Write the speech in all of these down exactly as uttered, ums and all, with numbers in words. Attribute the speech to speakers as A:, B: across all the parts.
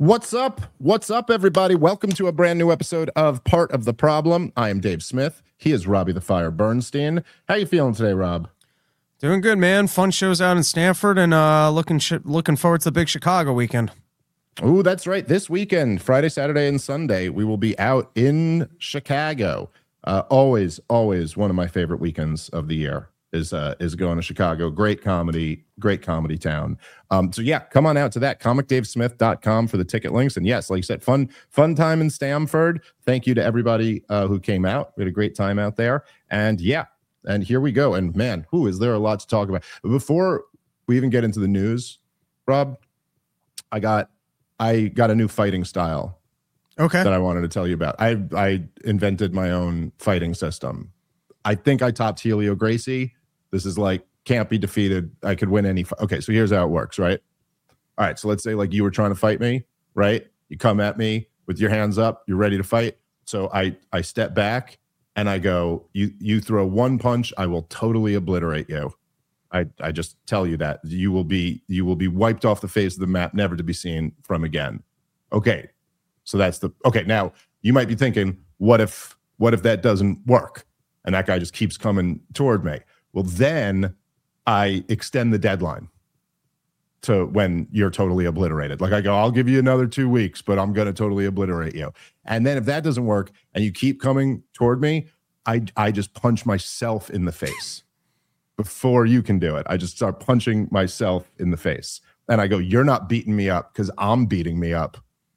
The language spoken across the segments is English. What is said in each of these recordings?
A: What's up? What's up, everybody? Welcome to a brand new episode of Part of the Problem. I am Dave Smith. He is Robbie the Fire Bernstein. How you feeling today, Rob?
B: Doing good, man. Fun shows out in Stanford, and uh, looking sh- looking forward to the big Chicago weekend.
A: Oh, that's right. This weekend, Friday, Saturday, and Sunday, we will be out in Chicago. Uh, always, always one of my favorite weekends of the year is uh, is going to Chicago. Great comedy, great comedy town. Um, so yeah, come on out to that. comic dave smith dot com for the ticket links. And yes, like you said, fun fun time in Stamford. Thank you to everybody uh, who came out. We had a great time out there. And yeah, and here we go. And man, who is there a lot to talk about? Before we even get into the news, Rob, I got I got a new fighting style.
B: Okay.
A: That I wanted to tell you about. I I invented my own fighting system. I think I topped Helio Gracie. This is like, can't be defeated. I could win any. Okay, so here's how it works, right? All right, so let's say like you were trying to fight me, right? You come at me with your hands up. You're ready to fight. So I I step back and I go, you you throw one punch, I will totally obliterate you. I I just tell you that you will be you will be wiped off the face of the map, never to be seen from again. Okay, so that's the okay. Now you might be thinking, what if what if that doesn't work and that guy just keeps coming toward me? Well, then I extend the deadline to when you're totally obliterated. Like I go, I'll give you another two weeks, but I'm going to totally obliterate you. And then if that doesn't work and you keep coming toward me, I I just punch myself in the face before you can do it. I just start punching myself in the face. And I go, you're not beating me up because I'm beating me up.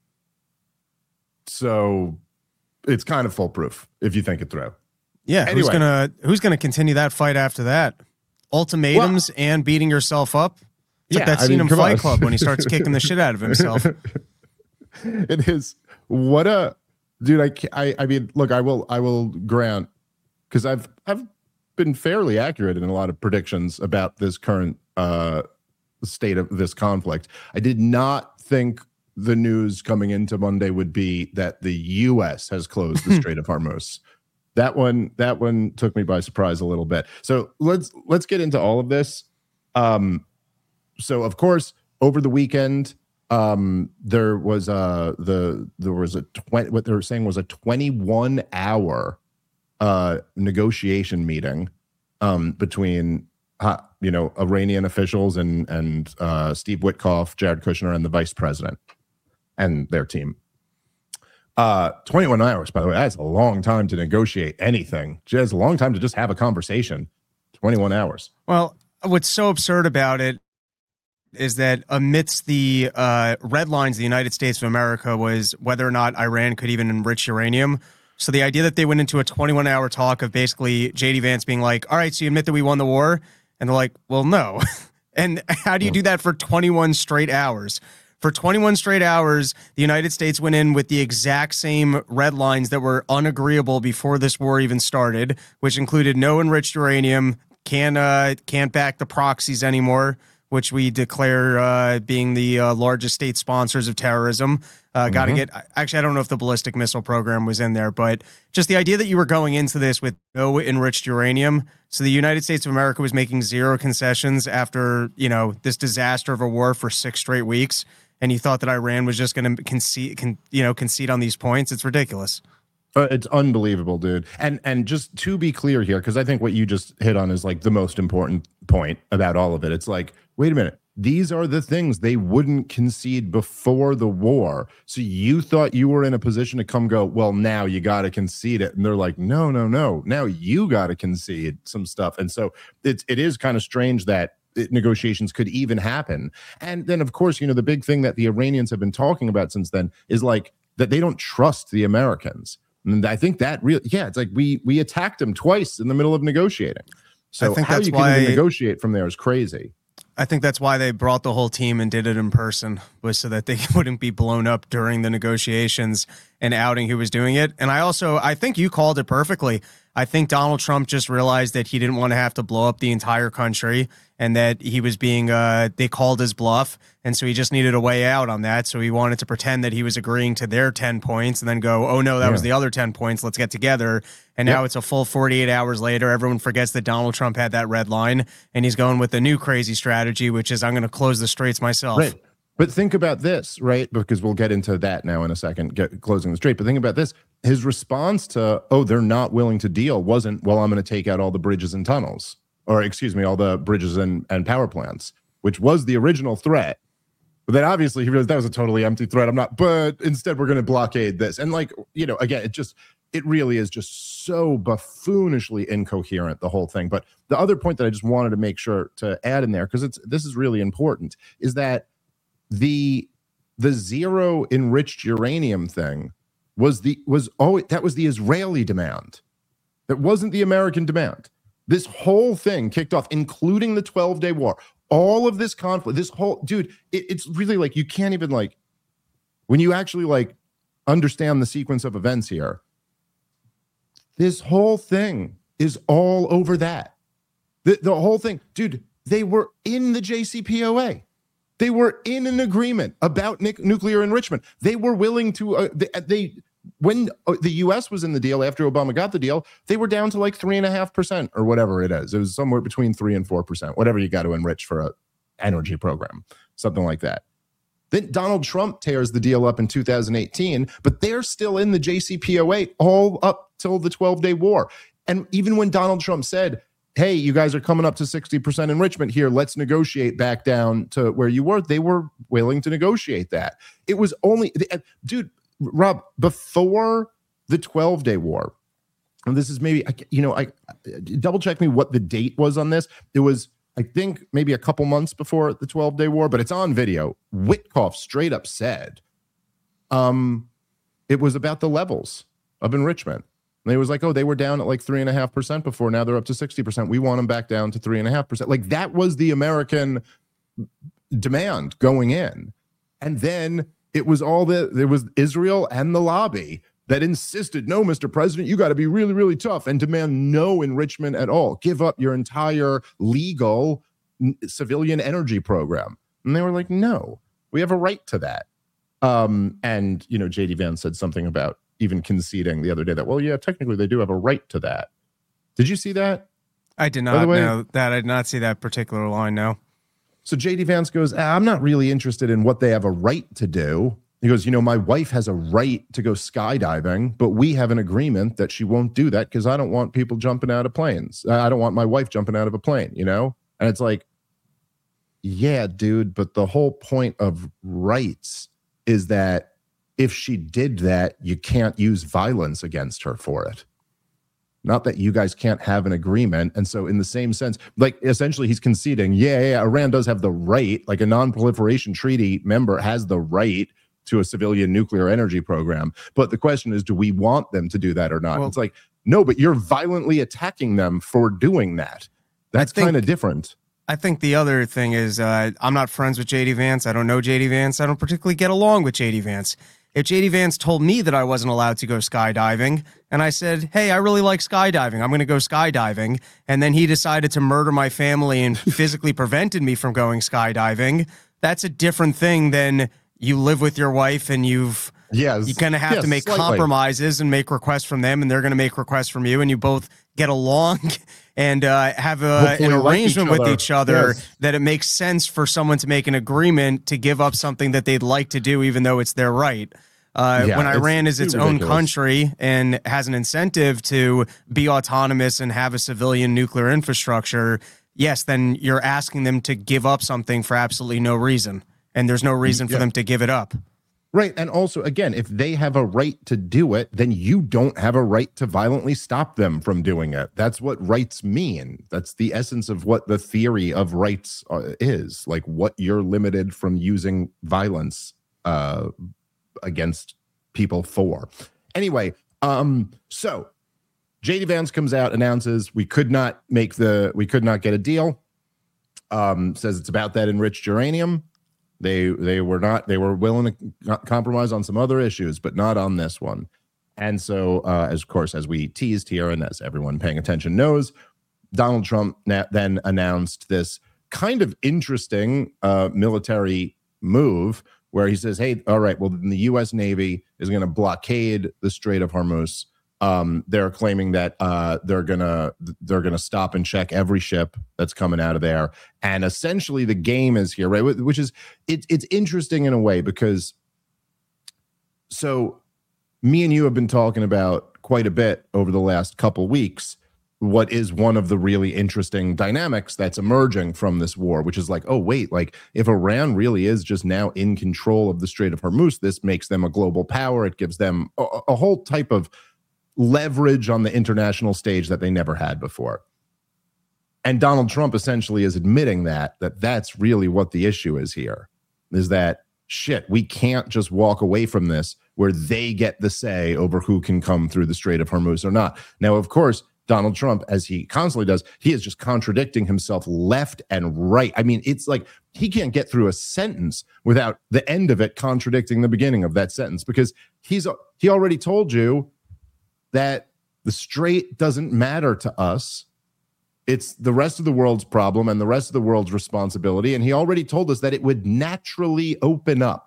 A: So it's kind of foolproof if you think it through.
B: Yeah,
A: Anyway.
B: who's gonna who's gonna continue that fight after that? Ultimatums well, and beating yourself up. It's
A: yeah,
B: like that
A: I
B: scene
A: mean,
B: in Fight
A: on.
B: Club when he starts kicking the shit out of himself.
A: It is what a dude. I, I I mean, look, I will I will grant because I've I've been fairly accurate in a lot of predictions about this current uh, state of this conflict. I did not think the news coming into Monday would be that the U S has closed the Strait of Hormuz. That one, that one took me by surprise a little bit. So let's let's get into all of this. Um, so of course, over the weekend, um, there was a the there was a twenty. What they were saying was a twenty-one hour uh, negotiation meeting um, between uh, you know Iranian officials and and uh, Steve Witkoff, Jared Kushner, and the vice president and their team. Uh, twenty-one hours, by the way, that's a long time to negotiate anything. It's a long time to just have a conversation. twenty-one hours.
B: Well, what's so absurd about it is that amidst the uh, red lines, the United States of America was whether or not Iran could even enrich uranium. So the idea that they went into a twenty-one hour talk of basically J D Vance being like, all right, so you admit that we won the war? And they're like, well, no. And how do you do that for twenty-one straight hours? For twenty-one straight hours, the United States went in with the exact same red lines that were unagreeable before this war even started, which included no enriched uranium, can't, uh, can't back the proxies anymore, which we declare uh, being the uh, largest state sponsors of terrorism. Uh, Got to
A: Mhm.
B: get, actually, I don't know if the ballistic missile program was in there, but just the idea that you were going into this with no enriched uranium. So the United States of America was making zero concessions after, you know, this disaster of a war for six straight weeks. And you thought that Iran was just going to concede, con, you know, concede on these points. It's ridiculous.
A: Uh, it's unbelievable, dude. And and just to be clear here, because I think what you just hit on is like the most important point about all of it. It's like, wait a minute. These are the things they wouldn't concede before the war. So you thought you were in a position to come go, well, now you got to concede it. And they're like, no, no, no. Now you got to concede some stuff. And so it's, it is kind of strange that it, negotiations could even happen. And then, of course, you know, the big thing that the Iranians have been talking about since then is like that they don't trust the Americans. And I think that really, yeah, it's like we we attacked them twice in the middle of negotiating. So
B: I think
A: how
B: that's
A: you can
B: why,
A: even negotiate from there is crazy.
B: I think that's why they brought the whole team and did it in person, was so that they wouldn't be blown up during the negotiations and outing who was doing it. And I also, I think you called it perfectly. I think Donald Trump just realized that he didn't want to have to blow up the entire country and that he was being, uh, they called his bluff. And so he just needed a way out on that. So he wanted to pretend that he was agreeing to their ten points and then go, oh no, that yeah. was the other ten points. Let's get together. And yep. now it's a full forty-eight hours later. Everyone forgets that Donald Trump had that red line and he's going with the new crazy strategy, which is I'm going to close the straits myself.
A: Right. But think about this, right? Because we'll get into that now in a second, get closing the strait. But think about this. His response to, oh, they're not willing to deal wasn't, well, I'm going to take out all the bridges and tunnels, or excuse me, all the bridges and, and power plants, which was the original threat. But then obviously he realized that was a totally empty threat. I'm not, but instead we're going to blockade this. And like, you know, again, it just, it really is just so buffoonishly incoherent, the whole thing. But the other point that I just wanted to make sure to add in there, because it's, this is really important, is that the the zero enriched uranium thing was the was always that was the Israeli demand. That wasn't the American demand. This whole thing kicked off, including the twelve-day war. All of this conflict, this whole dude, it, it's really like you can't even like when you actually like understand the sequence of events here. This whole thing is all over that. The, the whole thing, dude, they were in the J C P O A. They were in an agreement about nic- nuclear enrichment. They were willing to, uh, they, they when uh, the U S was in the deal after Obama got the deal, they were down to like three and a half percent or whatever it is. It was somewhere between three and four percent, whatever you got to enrich for a energy program, something like that. Then Donald Trump tears the deal up in two thousand eighteen, but they're still in the J C P O A all up till the twelve-day war. And even when Donald Trump said, hey, you guys are coming up to sixty percent enrichment here, let's negotiate back down to where you were, they were willing to negotiate that. It was only, dude, Rob, before the twelve-day war, and this is maybe, you know, I double check me what the date was on this. It was, I think, maybe a couple months before the twelve-day war, but it's on video. Witkoff straight up said um, it was about the levels of enrichment. And they was like, oh, they were down at like three and a half percent before. Now they're up to sixty percent. We want them back down to three and a half percent. Like that was the American demand going in. And then it was all the, there was Israel and the lobby that insisted, no, Mister President, you got to be really, really tough and demand no enrichment at all. Give up your entire legal n- civilian energy program. And they were like, no, we have a right to that. Um, and, you know, J D Vance said something about even conceding the other day that, well, yeah, technically they do have a right to that. Did you see that?
B: I did not know that. I did not see that particular line, no.
A: So J D Vance goes, I'm not really interested in what they have a right to do. He goes, you know, my wife has a right to go skydiving, but we have an agreement that she won't do that because I don't want people jumping out of planes. I don't want my wife jumping out of a plane, you know? And it's like, yeah, dude, but the whole point of rights is that if she did that, you can't use violence against her for it. Not that you guys can't have an agreement. And so in the same sense, like essentially he's conceding, yeah, yeah, Iran does have the right, like a non-proliferation treaty member has the right to a civilian nuclear energy program. But the question is, do we want them to do that or not? Well, it's like, no, but you're violently attacking them for doing that. That's kind of different.
B: I think the other thing is uh, I'm not friends with J D Vance. I don't know J D Vance. I don't particularly get along with J D Vance. If J D Vance told me that I wasn't allowed to go skydiving, and I said, hey, I really like skydiving, I'm going to go skydiving, and then he decided to murder my family and physically prevented me from going skydiving, that's a different thing than you live with your wife and you've yes. you're going to have yes, to make slightly. compromises and make requests from them, and they're going to make requests from you, and you both get along and uh, have a, an arrangement like each with each other yes. that it makes sense for someone to make an agreement to give up something that they'd like to do, even though it's their right. Uh, yeah, when Iran is its ridiculous. own country and has an incentive to be autonomous and have a civilian nuclear infrastructure, yes, then you're asking them to give up something for absolutely no reason. And there's no reason for yeah. them to give it up.
A: Right. And also, again, if they have a right to do it, then you don't have a right to violently stop them from doing it. That's what rights mean. That's the essence of what the theory of rights uh, is, like what you're limited from using violence uh, against people for. Anyway, um, so J D Vance comes out, announces we could not make the, we could not get a deal. Um, says it's about that enriched uranium. They they were not they were willing to compromise on some other issues, but not on this one. And so, uh, as of course, as we teased here, and as everyone paying attention knows, Donald Trump na- then announced this kind of interesting uh, military move where he says, "Hey, all right, well, then the U S Navy is going to blockade the Strait of Hormuz Um, they're claiming that uh, they're gonna they're gonna stop and check every ship that's coming out of there, and essentially the game is here, right? Which is it, it's interesting in a way because so me and you have been talking about quite a bit over the last couple weeks what is one of the really interesting dynamics that's emerging from this war, which is like, oh wait, like if Iran really is just now in control of the Strait of Hormuz, this makes them a global power. It gives them a, a whole type of leverage on the international stage that they never had before. And Donald Trump essentially is admitting that, that that's really what the issue is here, is that, shit, we can't just walk away from this where they get the say over who can come through the Strait of Hormuz or not. Now, of course, Donald Trump, as he constantly does, he is just contradicting himself left and right. I mean, it's like he can't get through a sentence without the end of it contradicting the beginning of that sentence, because he's he already told you that the strait doesn't matter to us. It's the rest of the world's problem and the rest of the world's responsibility. And he already told us that it would naturally open up.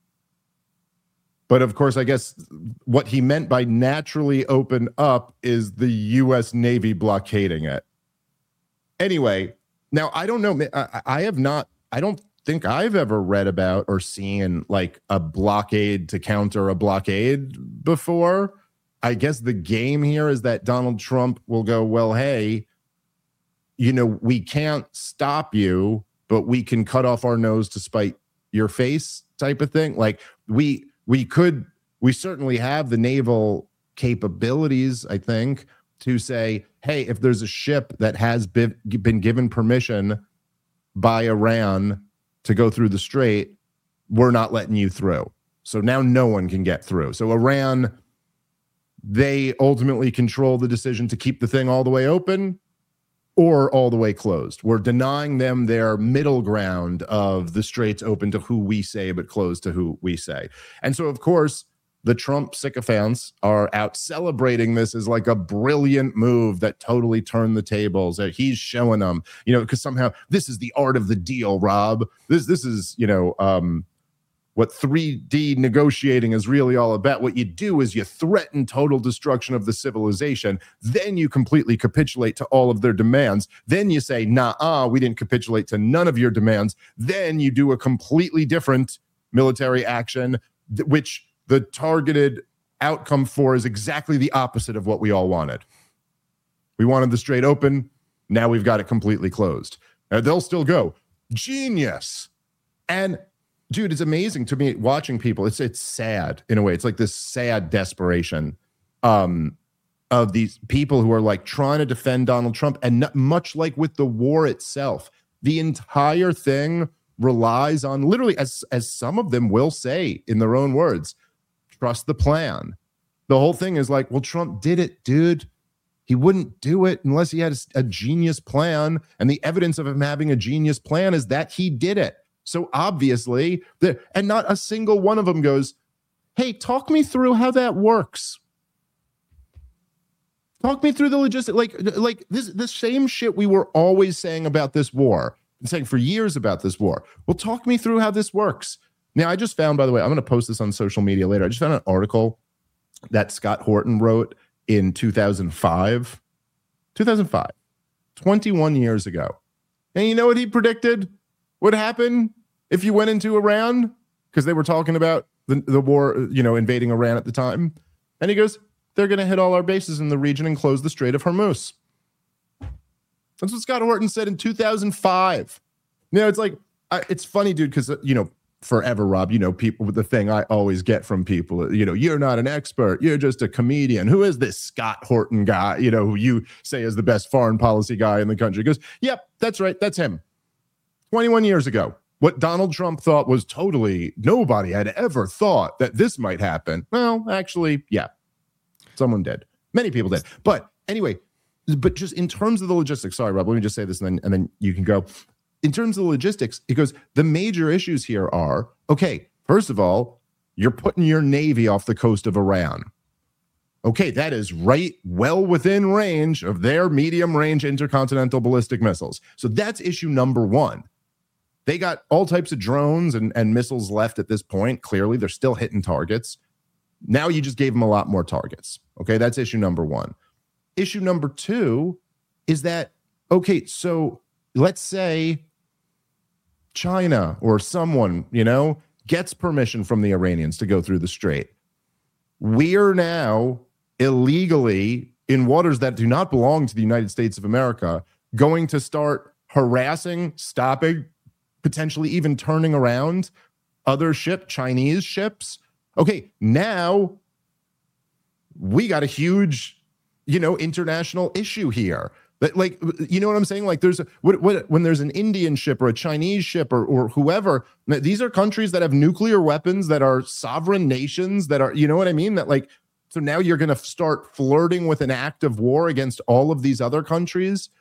A: But of course, I guess what he meant by naturally open up is the U S Navy blockading it. Anyway, now I don't know. I, I have not, I don't think I've ever read about or seen like a blockade to counter a blockade before. I guess the game here is that Donald Trump will go, well, hey, you know, we can't stop you, but we can cut off our nose to spite your face type of thing. Like we we could, we certainly have the naval capabilities, I think, to say, hey, if there's a ship that has been, been given permission by Iran to go through the strait, we're not letting you through. So now no one can get through. So Iran, they ultimately control the decision to keep the thing all the way open or all the way closed. We're denying them their middle ground of the straits open to who we say, but closed to who we say. And so, of course, the Trump sycophants are out celebrating this as like a brilliant move that totally turned the tables. That he's showing them, you know, because somehow this is the art of the deal, Rob. This, this is, you know, um, what three D negotiating is really all about. What you do is you threaten total destruction of the civilization. Then you completely capitulate to all of their demands. Then you say, nah, we didn't capitulate to none of your demands. Then you do a completely different military action, th- which the targeted outcome for is exactly the opposite of what we all wanted. We wanted the strait open. Now we've got it completely closed. Now they'll still go, genius. And dude, it's amazing to me watching people. It's it's sad in a way. It's like this sad desperation um, of these people who are like trying to defend Donald Trump. And not, much like with the war itself, the entire thing relies on literally, as, as some of them will say in their own words, trust the plan. The whole thing is like, well, Trump did it, dude. He wouldn't do it unless he had a, a genius plan. And the evidence of him having a genius plan is that he did it. So obviously, the, and not a single one of them goes, hey, talk me through how that works. Talk me through the logistics. Like, like this, the same shit we were always saying about this war, and saying for years about this war. Well, talk me through how this works. Now, I just found, by the way, I'm going to post this on social media later. I just found an article that Scott Horton wrote in two thousand five. two thousand five, twenty-one years ago. And you know what he predicted would happen if you went into Iran? Because they were talking about the, the war, you know, invading Iran at the time. And he goes, they're going to hit all our bases in the region and close the Strait of Hormuz. That's what Scott Horton said in two thousand five. You know, it's like, I, it's funny, dude, because, you know, forever, Rob, you know, people with the thing I always get from people, you know, you're not an expert. You're just a comedian. Who is this Scott Horton guy, you know, who you say is the best foreign policy guy in the country? He goes, yep, that's right. That's him. twenty-one years ago, what Donald Trump thought was totally, nobody had ever thought that this might happen. Well, actually, yeah, someone did. Many people did. But anyway, but just in terms of the logistics, sorry, Rob, let me just say this and then, and then you can go. In terms of the logistics, it goes, the major issues here are, okay, first of all, you're putting your Navy off the coast of Iran. Okay, that is right well within range of their medium-range intercontinental ballistic missiles. So that's issue number one. They got all types of drones and, and missiles left at this point. Clearly, they're still hitting targets. Now you just gave him a lot more targets. Okay, that's issue number one. Issue number two is that, okay, so let's say China or someone, you know, gets permission from the Iranians to go through the strait. We are now illegally in waters that do not belong to the United States of America going to start harassing, stopping, potentially even turning around other ship, Chinese ships. Okay, now we got a huge, you know, international issue here. But like, you know what I'm saying? Like there's a, what, what, when there's an Indian ship or a Chinese ship or, or whoever, these are countries that have nuclear weapons, that are sovereign nations, that are, you know what I mean? That like, so now you're going to start flirting with an act of war against all of these other countries,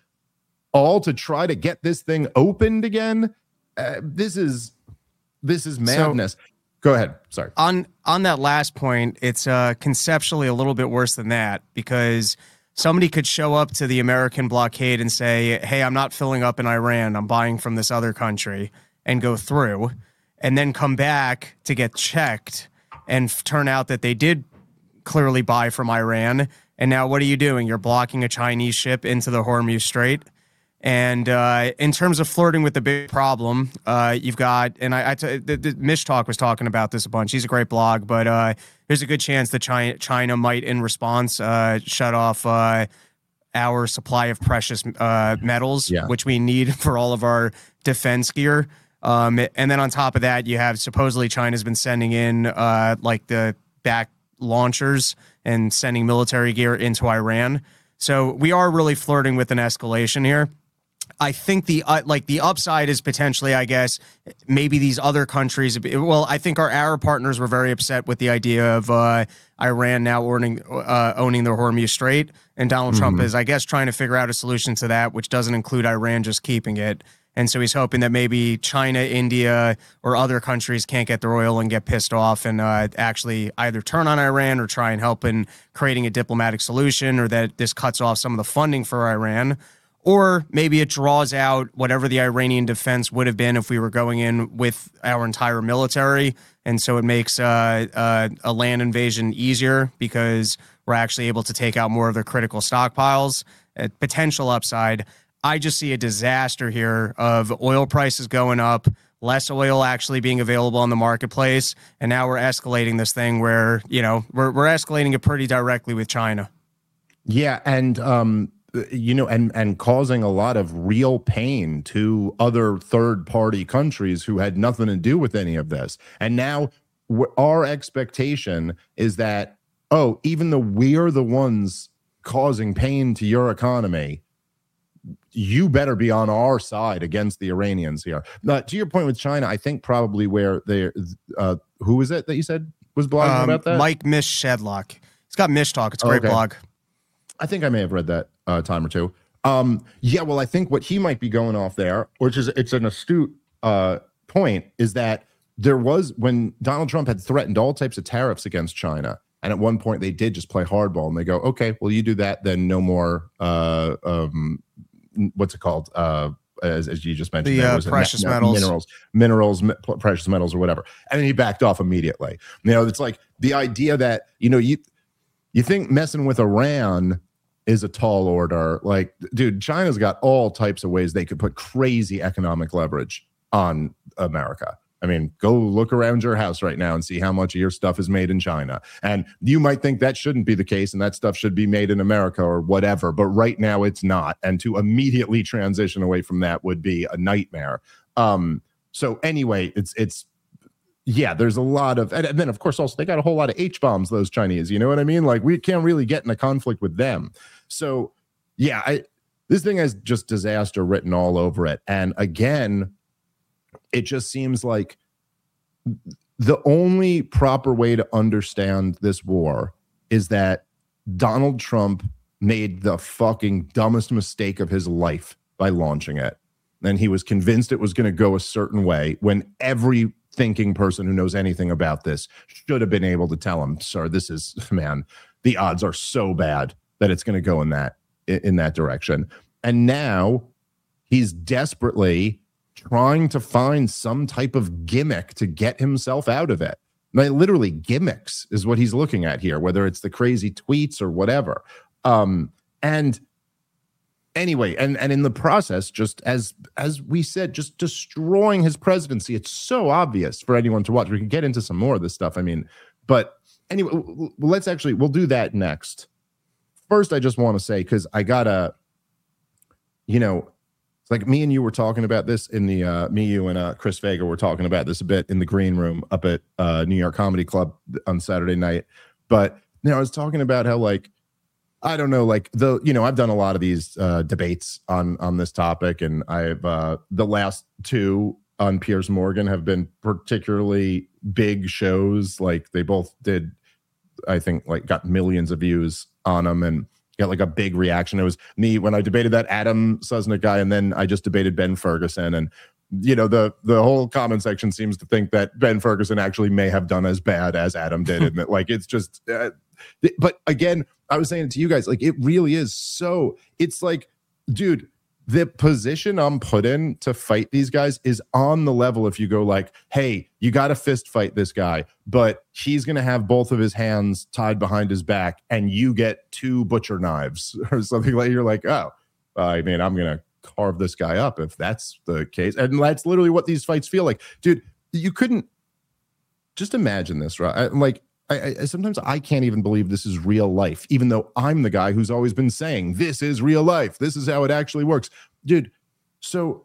A: all to try to get this thing opened again. Uh, this is, this is madness. So, go ahead. Sorry.
B: On, on that last point, it's uh, conceptually a little bit worse than that, because somebody could show up to the American blockade and say, hey, I'm not filling up in Iran, I'm buying from this other country, and go through, and then come back to get checked and f- turn out that they did clearly buy from Iran. And now what are you doing? You're blocking a Chinese ship into the Hormuz Strait. And uh, in terms of flirting with the big problem, uh, you've got, and I, I t- the, the Mish Talk was talking about this a bunch. He's a great blog, but uh, there's a good chance that China, China might, in response, uh, shut off uh, our supply of precious uh, metals, yeah. which we need for all of our defense gear. Um, and then on top of that, you have supposedly China's been sending in uh, like the back launchers and sending military gear into Iran. So we are really flirting with an escalation here. I think the uh, like the upside is potentially, I guess, maybe these other countries. Well, I think our Arab partners were very upset with the idea of uh, Iran now owning uh, owning the Hormuz Strait, and Donald mm-hmm. Trump is, I guess, trying to figure out a solution to that, which doesn't include Iran just keeping it. And so he's hoping that maybe China, India, or other countries can't get their oil and get pissed off and uh, actually either turn on Iran or try and help in creating a diplomatic solution, or that this cuts off some of the funding for Iran. Or maybe it draws out whatever the Iranian defense would have been if we were going in with our entire military. And so it makes uh, uh, a land invasion easier because we're actually able to take out more of their critical stockpiles. Uh, potential upside. I just see a disaster here of oil prices going up, less oil actually being available on the marketplace. And now we're escalating this thing where, you know, we're, we're escalating it pretty directly with China.
A: Yeah. And, um, you know, and and causing a lot of real pain to other third party countries who had nothing to do with any of this. And now w- our expectation is that, oh, even though we're the ones causing pain to your economy, you better be on our side against the Iranians here. Now, to your point with China, I think probably where they, uh, who was it that you said was blogging um, about that?
B: Mike Mish Shedlock. He's got Mish Talk. It's a great oh, okay. blog.
A: I think I may have read that a time or two. Um, yeah, well, I think what he might be going off there, which is it's an astute uh, point, is that there was, when Donald Trump had threatened all types of tariffs against China, and at one point they did just play hardball and they go, okay, well, you do that, then no more, uh, um, what's it called? Uh, as, as you just mentioned,
B: the
A: there
B: uh,
A: was
B: precious
A: a,
B: metals,
A: minerals, minerals, mi- precious metals or whatever. And then he backed off immediately. You know, it's like the idea that, you know, you, you think messing with Iran is a tall order. Like, dude, China's got all types of ways they could put crazy economic leverage on America. I mean, go look around your house right now and see how much of your stuff is made in China. And you might think that shouldn't be the case and that stuff should be made in America or whatever, but right now it's not. And to immediately transition away from that would be a nightmare. Um, so anyway, it's, it's, yeah, there's a lot of, and then of course also they got a whole lot of H-bombs, those Chinese, you know what I mean? Like we can't really get in a conflict with them. So yeah, I, this thing has just disaster written all over it. And again, it just seems like the only proper way to understand this war is that Donald Trump made the fucking dumbest mistake of his life by launching it. And he was convinced it was going to go a certain way when every thinking person who knows anything about this should have been able to tell him, sir, this is, man, the odds are so bad that it's going to go in that, in that direction. And now he's desperately trying to find some type of gimmick to get himself out of it. Like, literally gimmicks is what he's looking at here, whether it's the crazy tweets or whatever. Um, and anyway, and and in the process, just as as we said, just destroying his presidency. It's so obvious for anyone to watch. We can get into some more of this stuff. I mean, but anyway, let's actually we'll do that next. First, I just want to say, because I gotta, you know, it's like me and you were talking about this in the uh, me, you, and uh, Chris Vega were talking about this a bit in the green room up at uh, New York Comedy Club on Saturday night. But you know, I was talking about how, like, I don't know, like the, you know, I've done a lot of these uh, debates on on this topic, and I've uh, the last two on Piers Morgan have been particularly big shows. Like they both did, I think, like got millions of views on them and got like a big reaction. It was me when I debated that Adam Susnick guy, and then I just debated Ben Ferguson, and you know the the whole comment section seems to think that Ben Ferguson actually may have done as bad as Adam did, and that, like, it's just. Uh, but again, I was saying it to you guys, like, it really is so. It's like, dude, the position I'm put in to fight these guys is on the level. If you go like, hey, you got to fist fight this guy, but he's going to have both of his hands tied behind his back, and you get two butcher knives or something like. You're like, oh, I mean, I'm going to carve this guy up if that's the case. And that's literally what these fights feel like, dude. You couldn't just imagine this, right? I, like, I, I sometimes I can't even believe this is real life, even though I'm the guy who's always been saying this is real life. This is how it actually works, dude. So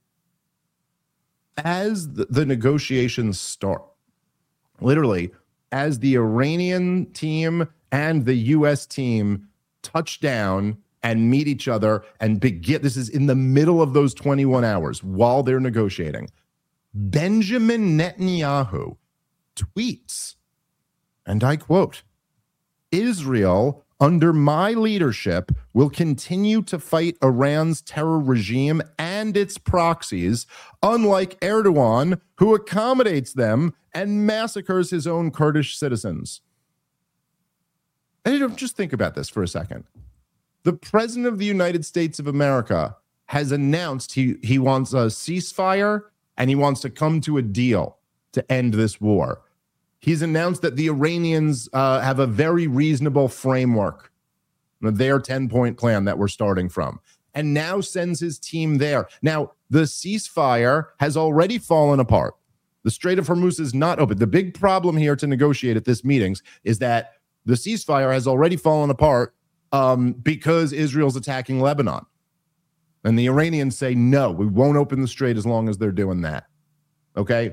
A: as the, the negotiations start, literally, as the Iranian team and the U S team touch down and meet each other and begin, this is in the middle of those twenty-one hours while they're negotiating, Benjamin Netanyahu tweets, and I quote, "Israel, under my leadership, will continue to fight Iran's terror regime and its proxies, unlike Erdogan, who accommodates them and massacres his own Kurdish citizens." And just think about this for a second. The president of the United States of America has announced he, he wants a ceasefire and he wants to come to a deal to end this war. He's announced that the Iranians uh, have a very reasonable framework, their ten-point plan that we're starting from, and now sends his team there. Now, the ceasefire has already fallen apart. The Strait of Hormuz is not open. The big problem here to negotiate at this meetings is that the ceasefire has already fallen apart um, because Israel's attacking Lebanon. And the Iranians say, no, we won't open the strait as long as they're doing that. Okay?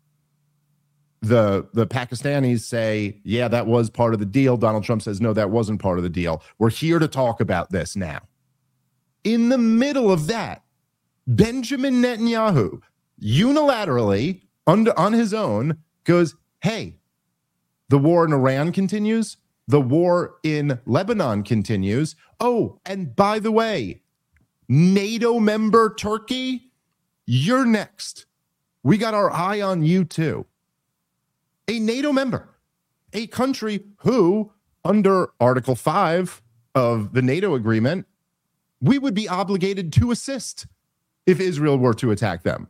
A: The the Pakistanis say, yeah, that was part of the deal. Donald Trump says, no, that wasn't part of the deal. We're here to talk about this now. In the middle of that, Benjamin Netanyahu unilaterally, under, on his own, goes, hey, the war in Iran continues. The war in Lebanon continues. Oh, and by the way, NATO member Turkey, you're next. We got our eye on you too. A NATO member, a country who, under Article five of the NATO agreement, we would be obligated to assist if Israel were to attack them.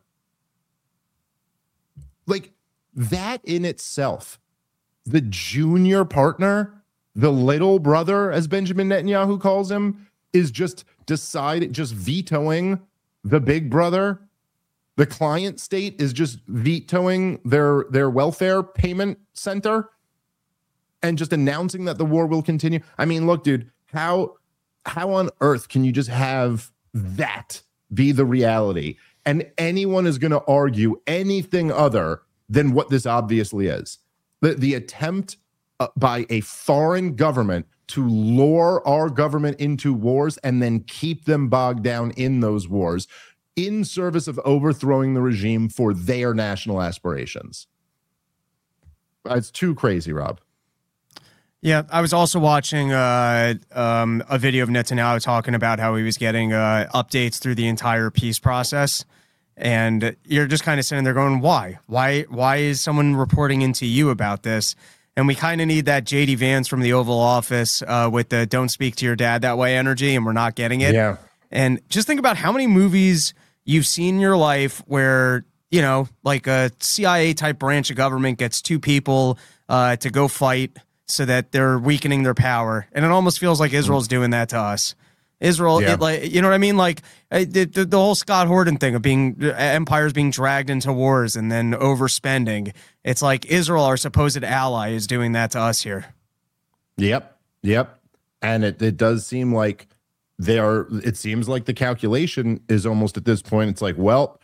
A: Like, that in itself, the junior partner, the little brother, as Benjamin Netanyahu calls him, is just decided, just vetoing the big brother. The client state is just vetoing their, their welfare payment center and just announcing that the war will continue. I mean, look, dude, how how on earth can you just have that be the reality? And anyone is going to argue anything other than what this obviously is. The, the attempt uh, by a foreign government to lure our government into wars and then keep them bogged down in those wars in service of overthrowing the regime for their national aspirations. It's too crazy, Rob.
B: Yeah, I was also watching uh, um, a video of Netanyahu talking about how he was getting uh, updates through the entire peace process. And you're just kind of sitting there going, why? Why Why is someone reporting into you about this? And we kind of need that J D Vance from the Oval Office uh, with the don't speak to your dad that way energy, and we're not getting it.
A: Yeah.
B: And just think about how many movies you've seen in your life where you know, like a C I A type branch of government gets two people uh, to go fight so that they're weakening their power. And it almost feels like Israel's doing that to us. Israel,
A: Yeah.
B: it, like, you know what I mean? Like uh, the, the, the whole Scott Horton thing of being uh, empires being dragged into wars and then overspending. It's like Israel, our supposed ally, is doing that to us here.
A: Yep. Yep. And it, it does seem like they are, it seems like the calculation is almost at this point, it's like, well,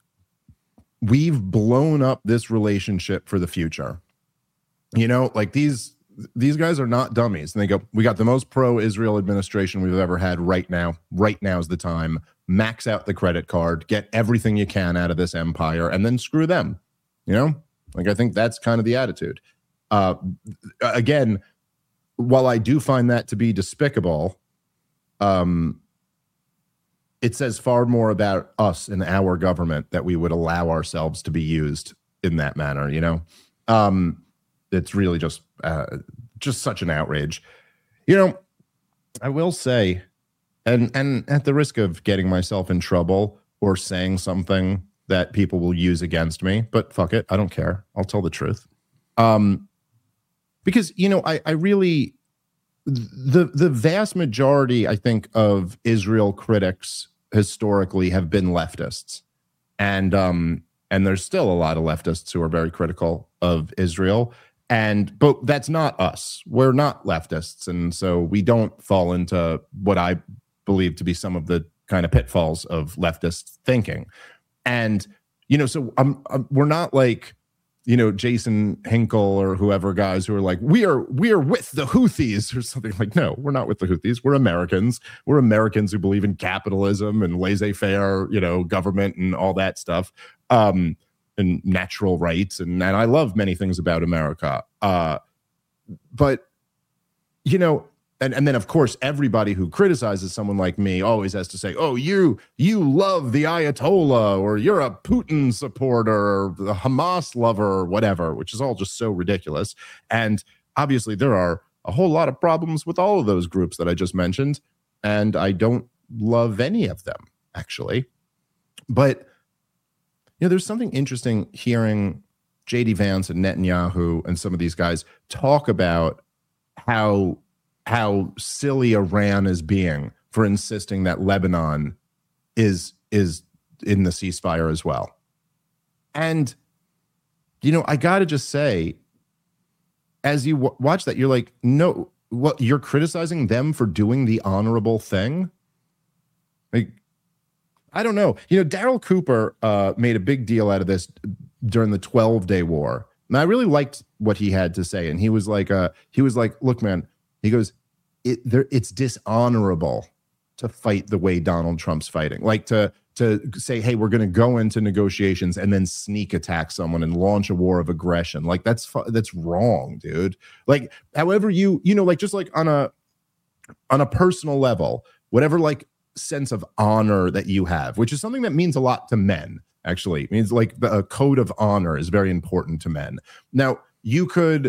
A: we've blown up this relationship for the future. You know, like these, these guys are not dummies. And they go, we got the most pro-Israel administration we've ever had right now. Right now is the time. Max out the credit card, get everything you can out of this empire, and then screw them. You know, like I think that's kind of the attitude. Uh, again, while I do find that to be despicable, um, it says far more about us and our government that we would allow ourselves to be used in that manner. You know, um, it's really just uh, just such an outrage. You know, I will say, and and at the risk of getting myself in trouble or saying something that people will use against me, but fuck it, I don't care. I'll tell the truth. Um, because, you know, I, I really, the the vast majority, I think, of Israel critics historically have been leftists. And um, and there's still a lot of leftists who are very critical of Israel. And but that's not us. We're not leftists. And so we don't fall into what I believe to be some of the kind of pitfalls of leftist thinking. And, you know, so I'm, I'm we're not like, you know, Jason Hinkle or whoever guys who are like, we are we are with the Houthis or something. Like, no, we're not with the Houthis. We're Americans. We're Americans who believe in capitalism and laissez-faire, you know, government and all that stuff. Um, and natural rights. And, and I love many things about America. Uh, but, you know, and, and then, of course, everybody who criticizes someone like me always has to say, oh, you you love the Ayatollah, or you're a Putin supporter, or the Hamas lover, or whatever, which is all just so ridiculous. And obviously, there are a whole lot of problems with all of those groups that I just mentioned. And I don't love any of them, actually. But, you know, there's something interesting hearing J D Vance and Netanyahu and some of these guys talk about how how silly Iran is being for insisting that Lebanon is is in the ceasefire as well. And, you know, I got to just say, as you w- watch that, you're like, no, what, you're criticizing them for doing the honorable thing? Like, I don't know. You know, Daryl Cooper uh, made a big deal out of this during the twelve-day war. And I really liked what he had to say. And he was like, uh, he was like, look, man, he goes, it, there, it's dishonorable to fight the way Donald Trump's fighting. Like to to say, hey, we're going to go into negotiations and then sneak attack someone and launch a war of aggression. Like that's that's wrong, dude. Like, however you, you know, like just like on a on a personal level, whatever like sense of honor that you have, which is something that means a lot to men. Actually, it means like the a code of honor is very important to men. Now, you could,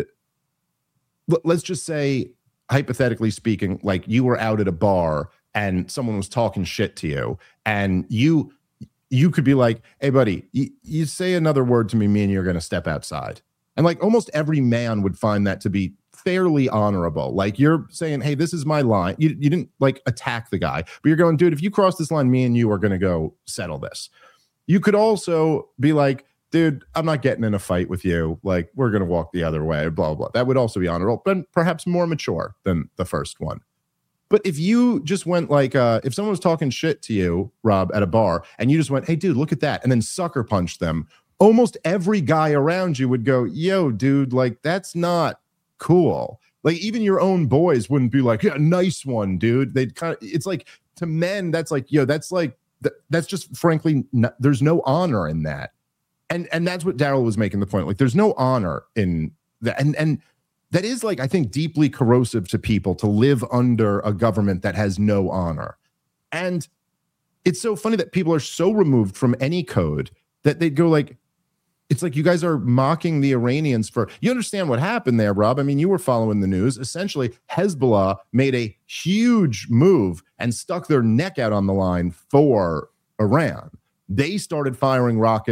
A: let's just say, hypothetically speaking, like you were out at a bar and someone was talking shit to you, and you you could be like, hey, buddy, you, you say another word to me, me and you're going to step outside. And like almost every man would find that to be fairly honorable. Like you're saying, hey, this is my line. You, you didn't like attack the guy, but you're going, dude, if you cross this line, me and you are going to go settle this. You could also be like, dude, I'm not getting in a fight with you. Like, we're going to walk the other way, blah, blah. That would also be honorable, but perhaps more mature than the first one. But if you just went like, uh, if someone was talking shit to you, Rob, at a bar, and you just went, hey, dude, look at that, and then sucker punched them, almost every guy around you would go, yo, dude, like, that's not cool. Like, even your own boys wouldn't be like, yeah, nice one, dude. They'd kind of, it's like, to men, that's like, yo, that's like, th- that's just frankly, not, there's no honor in that. And and that's what Daryl was making the point. Like, there's no honor in that. And, and that is, like, I think, deeply corrosive to people to live under a government that has no honor. And it's so funny that people are so removed from any code that they'd go like, it's like you guys are mocking the Iranians for, you understand what happened there, Rob? I mean, you were following the news. Essentially, Hezbollah made a huge move and stuck their neck out on the line for Iran. They started firing rockets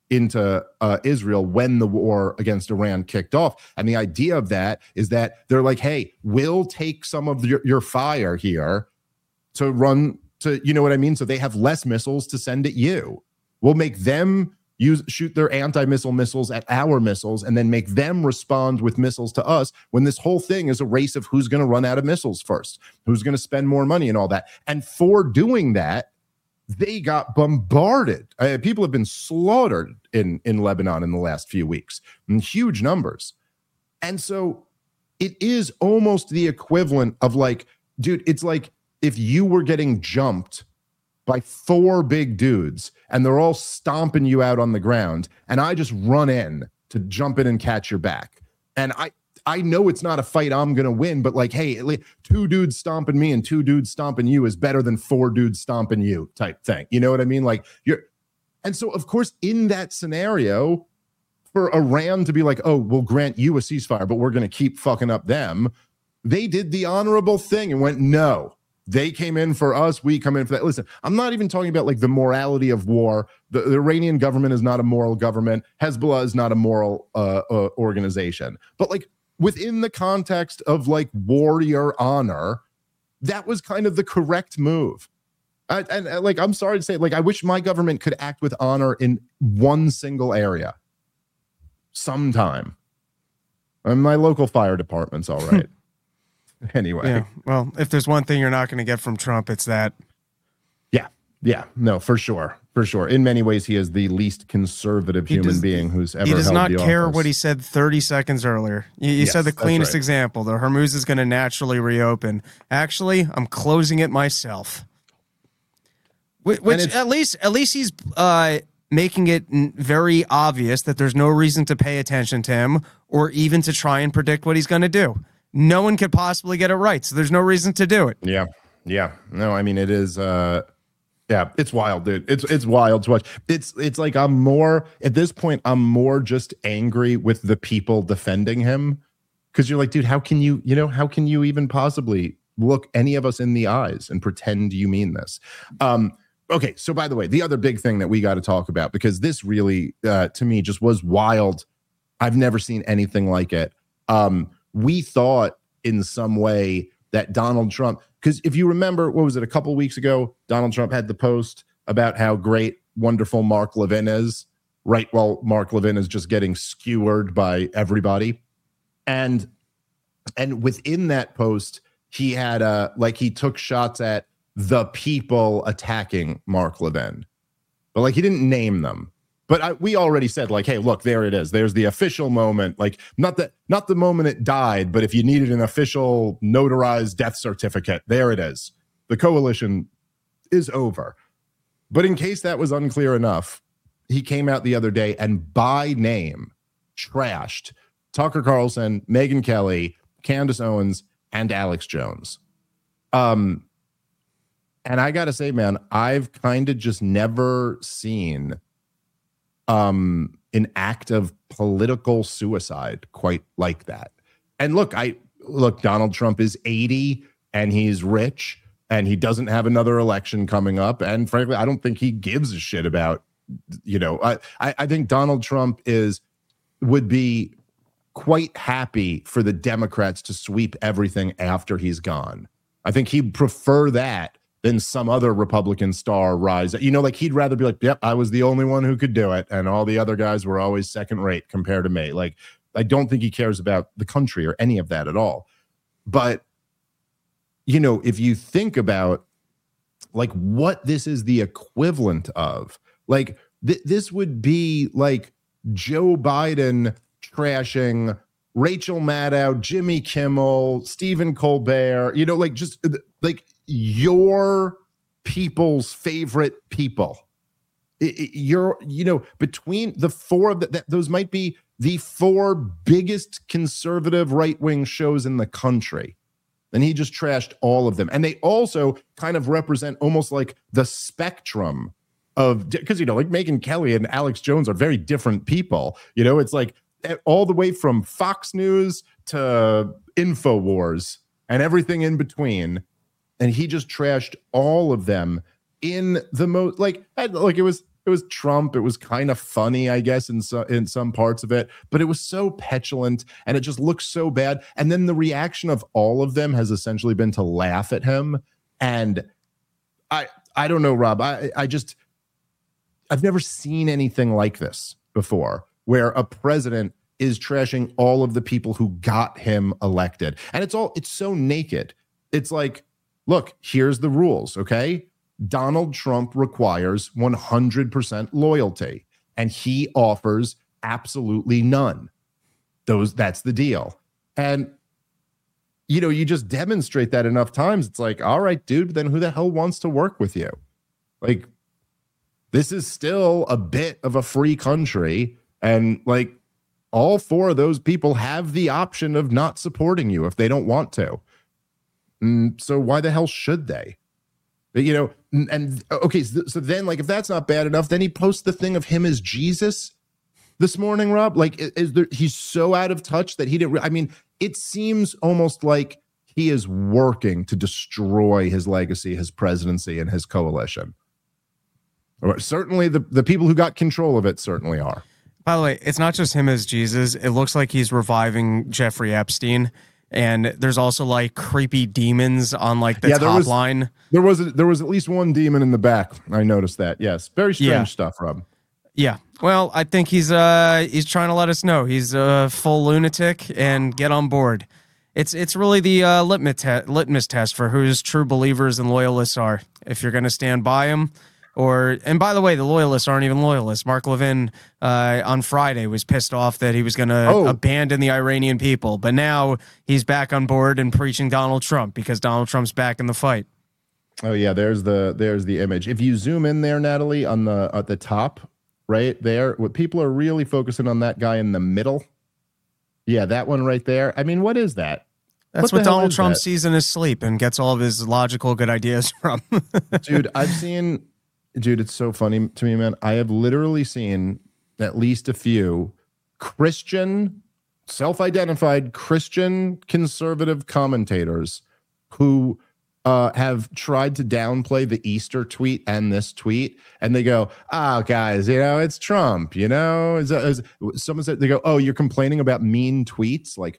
A: into uh, Israel when the war against Iran kicked off. And the idea of that is that they're like, hey, we'll take some of your, your fire here to run to, you know what I mean? So they have less missiles to send at you. We'll make them use shoot their anti-missile missiles at our missiles and then make them respond with missiles to us, when this whole thing is a race of who's going to run out of missiles first, who's going to spend more money and all that. And for doing that, they got bombarded. Uh, people have been slaughtered in, in Lebanon in the last few weeks in huge numbers. And so it is almost the equivalent of like, dude, it's like if you were getting jumped by four big dudes and they're all stomping you out on the ground, and I just run in to jump in and catch your back. And I, I know it's not a fight I'm going to win, but like, hey, at least two dudes stomping me and two dudes stomping you is better than four dudes stomping you type thing. You know what I mean? Like you're, and so of course, in that scenario, for Iran to be like, oh, we'll grant you a ceasefire, but we're going to keep fucking up them. They did the honorable thing and went, no, they came in for us. We come in for that. Listen, I'm not even talking about like the morality of war. The, the Iranian government is not a moral government. Hezbollah is not a moral uh, uh, organization, but like, within the context of like warrior honor, that was kind of the correct move. I, and, and like, I'm sorry to say, like, I wish my government could act with honor in one single area sometime. And my local fire department's all right. Anyway.
B: Yeah. Well, if there's one thing you're not going to get from Trump, it's that.
A: Yeah. Yeah. No, for sure. For sure. In many ways, he is the least conservative
B: He
A: human
B: does-
A: being who's ever
B: He does
A: held
B: not
A: the
B: care
A: office.
B: what he said thirty seconds earlier. You, you
A: Yes,
B: said the
A: that's
B: cleanest
A: right.
B: example. The Hormuz is going to naturally reopen. Actually, I'm closing it myself. Wh- Which
A: it's-
B: at least at least he's uh, making it n- very obvious that there's no reason to pay attention to him or even to try and predict what he's going to do. No one could possibly get it right, so there's no reason to do it.
A: Yeah. Yeah. No, I mean, it is, uh, yeah, it's wild, dude. It's, it's wild to watch. It's, it's like, I'm more at this point, I'm more just angry with the people defending him. Cause you're like, dude, how can you, you know, how can you even possibly look any of us in the eyes and pretend you mean this? Um, okay. So by the way, the other big thing that we got to talk about, because this really, uh, to me just was wild. I've never seen anything like it. Um, we thought in some way that Donald Trump, because if you remember, what was it, a couple of weeks ago, Donald Trump had the post about how great, wonderful Mark Levin is, right? While Mark Levin is just getting skewered by everybody. And and within that post, he had a, like he took shots at the people attacking Mark Levin, but like he didn't name them. But I, we already said, like, hey, look, there it is. There's the official moment, like not that, not the moment it died, but if you needed an official notarized death certificate, there it is. The coalition is over. But in case that was unclear enough, he came out the other day and by name trashed Tucker Carlson, Megyn Kelly, Candace Owens, and Alex Jones. Um, and I got to say, man, I've kind of just never seen um an act of political suicide quite like that. And look, I look, Donald Trump is eighty and he's rich and he doesn't have another election coming up. And frankly, I don't think he gives a shit about, you know, I, I, I think Donald Trump is would be quite happy for the Democrats to sweep everything after he's gone. I think he'd prefer that than some other Republican star rise. You know, like he'd rather be like, yep, I was the only one who could do it. And all the other guys were always second rate compared to me. Like, I don't think he cares about the country or any of that at all. But, you know, if you think about like what this is the equivalent of, like th- this would be like Joe Biden trashing Rachel Maddow, Jimmy Kimmel, Stephen Colbert, you know, like just like your people's favorite people. It, it, you're, you know, between the four of the, that, those might be the four biggest conservative right-wing shows in the country. And he just trashed all of them. And they also kind of represent almost like the spectrum of, because, you know, like Megyn Kelly and Alex Jones are very different people. You know, it's like all the way from Fox News to InfoWars and everything in between. And he just trashed all of them in the most, like, like it was, it was Trump. It was kind of funny, I guess, in so, in some parts of it, but it was so petulant and it just looks so bad. And then the reaction of all of them has essentially been to laugh at him. And I I don't know, Rob. I I just I've never seen anything like this before, where a president is trashing all of the people who got him elected. And it's all it's so naked. It's like, look, here's the rules, okay? Donald Trump requires one hundred percent loyalty, and he offers absolutely none. Those that's the deal. And you know, you just demonstrate that enough times. It's like, all right, dude, then who the hell wants to work with you? Like, this is still a bit of a free country. And like, all four of those people have the option of not supporting you if they don't want to. Mm, so why the hell should they? You know, and, and okay, so, so then, like, if that's not bad enough, then he posts the thing of him as Jesus this morning, Rob. Like, is, is there, he's so out of touch that he didn't. Re- I mean, it seems almost like he is working to destroy his legacy, his presidency, and his coalition. Or certainly, the the people who got control of it certainly are.
B: By the way, it's not just him as Jesus. It looks like he's reviving Jeffrey Epstein. And there's also like creepy demons on like the
A: yeah,
B: top
A: was,
B: line.
A: There was a, there was at least one demon in the back. I noticed that. Yes, very strange
B: yeah.
A: stuff, Rob.
B: Yeah. Well, I think he's uh he's trying to let us know he's a full lunatic and get on board. It's it's really the uh, litmus te- litmus test for whose true believers and loyalists are. If you're going to stand by him. Or, and by the way, the loyalists aren't even loyalists. Mark Levin uh, on Friday was pissed off that he was going to oh. abandon the Iranian people. But now he's back on board and preaching Donald Trump because Donald Trump's back in the fight.
A: Oh, yeah, there's the there's the image. If you zoom in there, Natalie, on the at the top right there, what people are really focusing on that guy in the middle. Yeah, that one right there. I mean, what is that?
B: That's what, what Donald Trump that? sees in his sleep and gets all of his logical good ideas from.
A: Dude, I've seen... Dude, it's so funny to me, man. I have literally seen at least a few Christian, self-identified Christian conservative commentators who uh, have tried to downplay the Easter tweet and this tweet. And they go, oh, guys, you know, it's Trump, you know. Is, is, someone said, they go, oh, you're complaining about mean tweets? Like,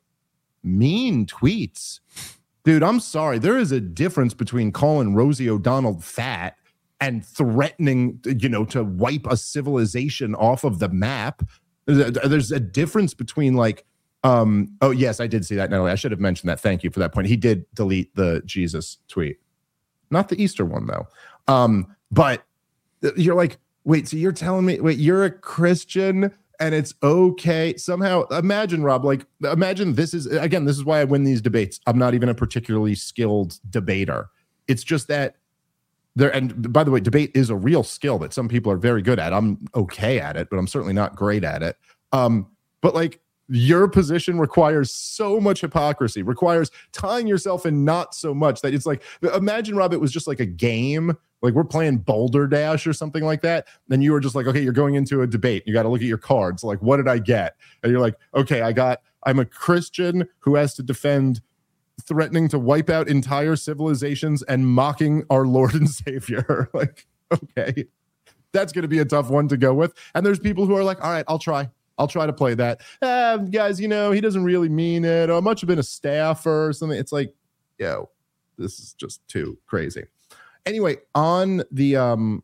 A: mean tweets? Dude, I'm sorry. There is a difference between calling Rosie O'Donnell fat and threatening, you know, to wipe a civilization off of the map. There's a, there's a difference between like, um, oh, yes, I did see that, Natalie. I should have mentioned that. Thank you for that point. He did delete the Jesus tweet. Not the Easter one, though. Um, but you're like, wait, so you're telling me, wait, you're a Christian and it's okay. Somehow, imagine, Rob, like, imagine this is, again, this is why I win these debates. I'm not even a particularly skilled debater. It's just that There, and by the way, debate is a real skill that some people are very good at. I'm okay at it, but I'm certainly not great at it. Um, but like your position requires so much hypocrisy, requires tying yourself in not so much that it's like, imagine, Rob, it was just like a game, like we're playing Boulder Dash or something like that. Then you were just like, okay, you're going into a debate. You got to look at your cards. Like, what did I get? And you're like, okay, I got, I'm a Christian who has to defend threatening to wipe out entire civilizations and mocking our Lord and Savior. Like, okay, that's going to be a tough one to go with. And there's people who are like, all right, I'll try. I'll try to play that. Eh, guys, you know, he doesn't really mean it. Or much have been a staffer or something. It's like, yo, this is just too crazy. Anyway, on the, um,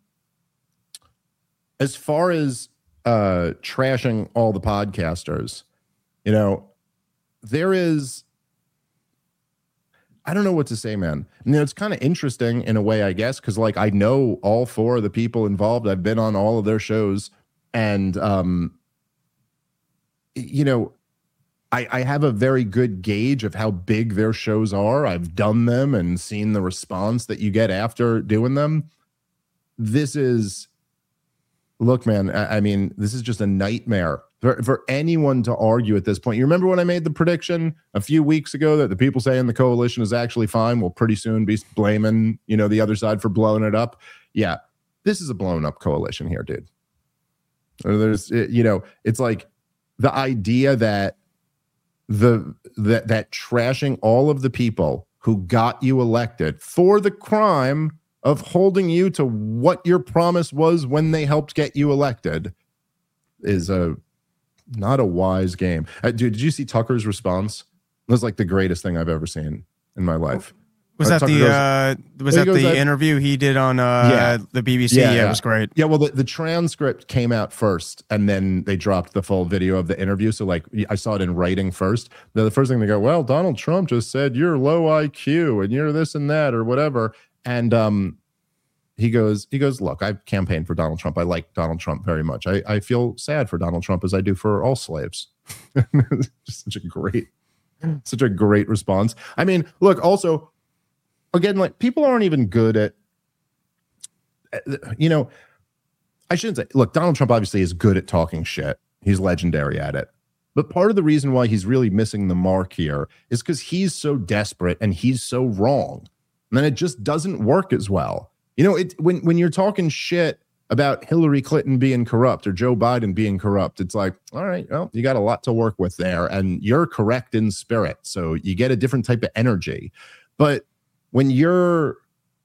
A: as far as uh, trashing all the podcasters, you know, there is, I don't know what to say, man. You know, it's kind of interesting in a way, I guess, because like I know all four of the people involved. I've been on all of their shows, and um, you know, I, I have a very good gauge of how big their shows are. I've done them and seen the response that you get after doing them. This is, look, man. I, I mean, this is just a nightmare. For, for anyone to argue at this point. You remember when I made the prediction a few weeks ago that the people saying the coalition is actually fine will pretty soon be blaming, you know, the other side for blowing it up? Yeah, this is a blown up coalition here, dude. There's, you know, it's like the idea that the that that trashing all of the people who got you elected for the crime of holding you to what your promise was when they helped get you elected is a not a wise game. Uh, dude, did you see Tucker's response? It was like the greatest thing I've ever seen in my life.
B: Was
A: uh,
B: that
A: Tucker
B: the
A: goes,
B: uh, was that the that, interview he did on uh,
A: yeah.
B: the B B C?
A: Yeah,
B: yeah,
A: yeah,
B: it was great.
A: Yeah, well, the, the transcript came out first, and then they dropped the full video of the interview. So, like, I saw it in writing first. The, the first thing they go, well, Donald Trump just said you're low I Q and you're this and that or whatever. And um, he goes, he goes, look, I've campaigned for Donald Trump. I like Donald Trump very much. I, I feel sad for Donald Trump as I do for all slaves. Just such a great, such a great response. I mean, look, also, again, like, people aren't even good at, you know, I shouldn't say, look, Donald Trump obviously is good at talking shit. He's legendary at it. But part of the reason why he's really missing the mark here is because he's so desperate and he's so wrong. And then it just doesn't work as well. You know, it when, when you're talking shit about Hillary Clinton being corrupt or Joe Biden being corrupt, it's like, all right, well, you got a lot to work with there. And you're correct in spirit. So you get a different type of energy. But when you're,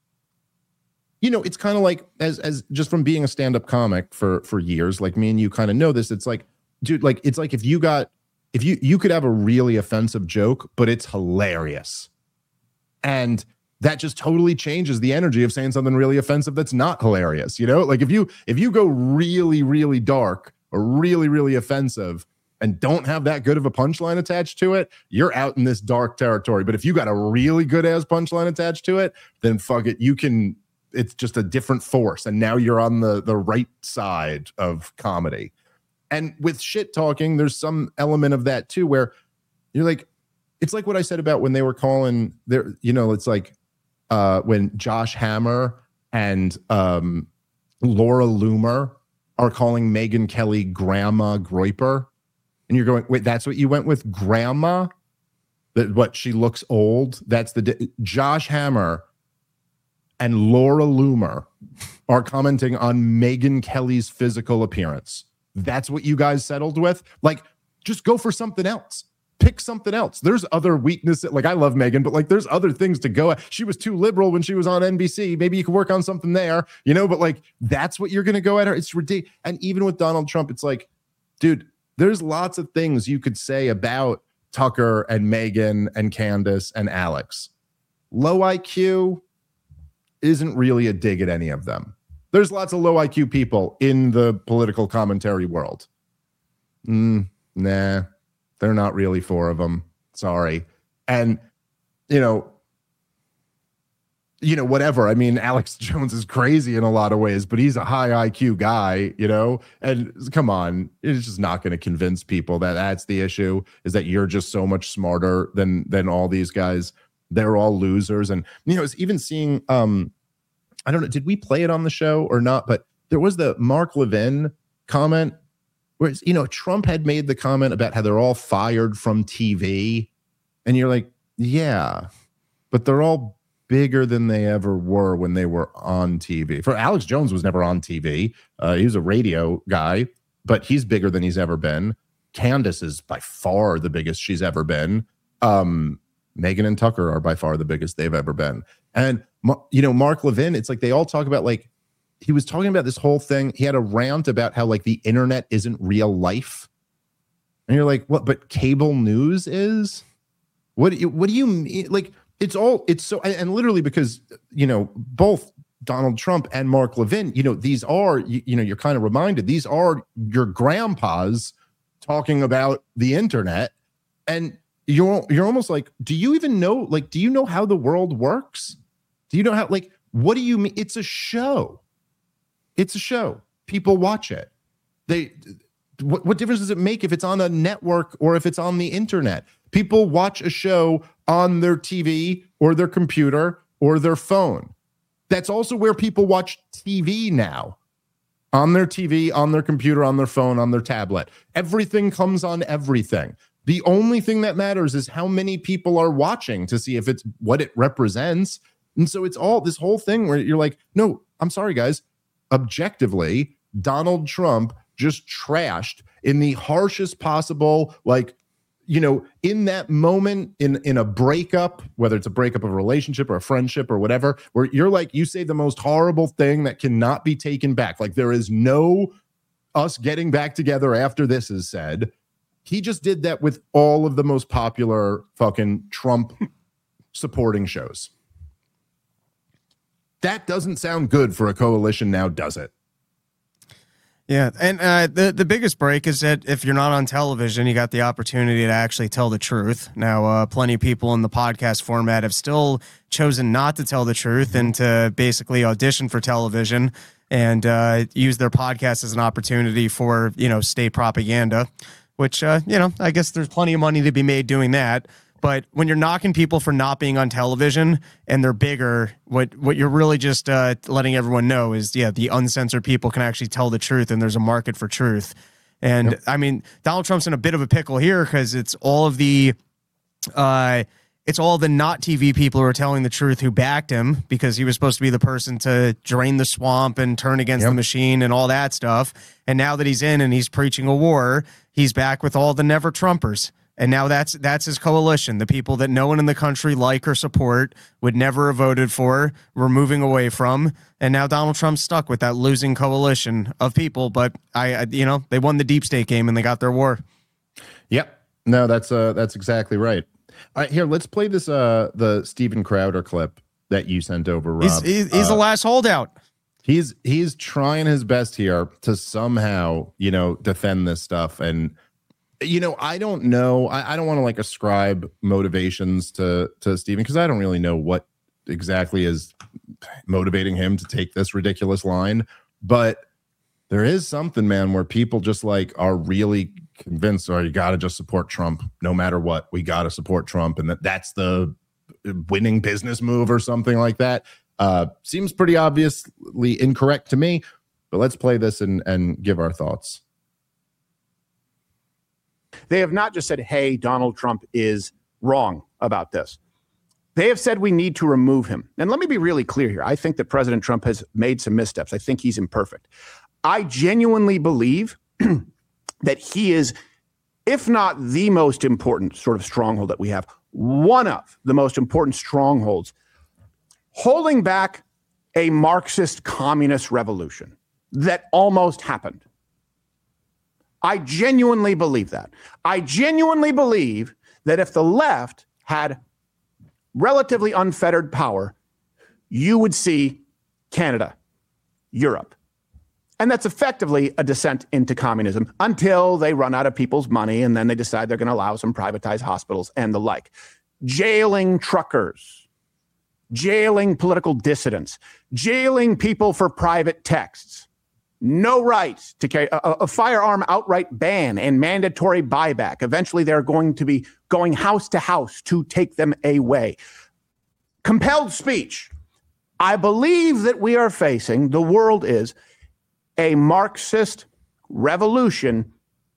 A: you know, it's kind of like, as as just from being a stand-up comic for for years, like me and you kind of know this, it's like, dude, like, it's like if you got, if you, you could have a really offensive joke, but it's hilarious. And that just totally changes the energy of saying something really offensive that's not hilarious, you know? Like, if you, if you go really, really dark or really, really offensive and don't have that good of a punchline attached to it, you're out in this dark territory. But if you got a really good ass punchline attached to it, then fuck it, you can, it's just a different force. And now you're on the, the right side of comedy. And with shit talking, there's some element of that too, where you're like, it's like what I said about when they were calling there, you know, it's like uh, when Josh Hammer and um, Laura Loomer are calling Megyn Kelly Grandma Groyper. And you're going, wait, that's what you went with? Grandma? That what, she looks old? That's the di- Josh Hammer and Laura Loomer are commenting on Megyn Kelly's physical appearance. That's what you guys settled with? Like, just go for something else. Pick something else. There's other weaknesses. Like, I love Megyn, but like, there's other things to go at. She was too liberal when she was on N B C. Maybe you could work on something there, you know, but like, that's what you're going to go at her. It's ridiculous. And even with Donald Trump, it's like, dude, there's lots of things you could say about Tucker and Megyn and Candace and Alex. Low I Q isn't really a dig at any of them. There's lots of low I Q people in the political commentary world. Mm, nah, they're not really four of them. Sorry. And, you know, you know, whatever. I mean, Alex Jones is crazy in a lot of ways, but he's a high I Q guy, you know, and come on, it's just not going to convince people that that's the issue, is that you're just so much smarter than, than all these guys. They're all losers. And, you know, it's even seeing, um, I don't know, did we play it on the show or not? But there was the Mark Levin comment where, you know, Trump had made the comment about how they're all fired from T V. And you're like, yeah, but they're all bigger than they ever were when they were on T V. For Alex Jones was never on T V. Uh, he was a radio guy, but he's bigger than he's ever been. Candace is by far the biggest she's ever been. Um, Megyn and Tucker are by far the biggest they've ever been. And, you know, Mark Levin, it's like they all talk about, like, he was talking about this whole thing. He had a rant about how, like, the internet isn't real life. And you're like, what? But cable news is? What do you, what do you mean? Like, it's all, it's so, and, and literally because, you know, both Donald Trump and Mark Levin, you know, these are, you, you know, you're kind of reminded, these are your grandpas talking about the internet. And you're you're almost like, do you even know, like, do you know how the world works? Do you know how, like, what do you mean? It's a show. It's a show. People watch it. They, what, what difference does it make if it's on a network or if it's on the internet? People watch a show on their T V or their computer or their phone. That's also where people watch T V now. On their T V, on their computer, on their phone, on their tablet. Everything comes on everything. The only thing that matters is how many people are watching to see if it's what it represents. And so it's all this whole thing where you're like, no, I'm sorry, guys. Objectively, Donald Trump just trashed in the harshest possible, like, you know, in that moment, in in a breakup, whether it's a breakup of a relationship or a friendship or whatever, where you're like, you say the most horrible thing that cannot be taken back. Like, there is no us getting back together after this is said. He just did that with all of the most popular fucking Trump supporting shows. That doesn't sound good for a coalition now, does it?
B: Yeah, and uh, the the biggest break is that if you're not on television, you got the opportunity to actually tell the truth. Now, uh, plenty of people in the podcast format have still chosen not to tell the truth and to basically audition for television and uh, use their podcast as an opportunity for, you know, state propaganda, which, uh, you know, I guess there's plenty of money to be made doing that. But when you're knocking people for not being on television and they're bigger, what what you're really just uh, letting everyone know is, yeah, the uncensored people can actually tell the truth, and there's a market for truth. And yep. I mean, Donald Trump's in a bit of a pickle here because it's all of the, uh, it's all the not T V people who are telling the truth who backed him because he was supposed to be the person to drain the swamp and turn against yep. the machine and all that stuff. And now that he's in and he's preaching a war, he's back with all the never Trumpers. And now that's that's his coalition. The people that no one in the country like or support, would never have voted for, we're moving away from. And now Donald Trump's stuck with that losing coalition of people. But, I, I you know, they won the deep state game and they got their war.
A: Yep. No, that's uh, that's exactly right. All right, here, let's play this, uh, the Steven Crowder clip that you sent over, Rob.
B: He's, he's, he's uh, the last holdout.
A: He's he's trying his best here to somehow, you know, defend this stuff. And you know, I don't know. I, I don't want to like ascribe motivations to to Steven because I don't really know what exactly is motivating him to take this ridiculous line. But there is something, man, where people just like are really convinced, or you got to just support Trump no matter what. We got to support Trump, and that that's the winning business move or something like that. Uh, seems pretty obviously incorrect to me. But let's play this and and give our thoughts.
C: They have not just said, hey, Donald Trump is wrong about this. They have said we need to remove him. And let me be really clear here. I think that President Trump has made some missteps. I think he's imperfect. I genuinely believe that he is, if not the most important sort of stronghold that we have, one of the most important strongholds, holding back a Marxist communist revolution that almost happened. I genuinely believe that. I genuinely believe that if the left had relatively unfettered power, you would see Canada, Europe. And that's effectively a descent into communism until they run out of people's money and then they decide they're going to allow some privatized hospitals and the like. Jailing truckers, jailing political dissidents, jailing people for private texts. No right to carry a, a firearm outright ban and mandatory buyback. Eventually, they're going to be going house to house to take them away. Compelled speech. I believe that we are facing, the world is, a Marxist revolution,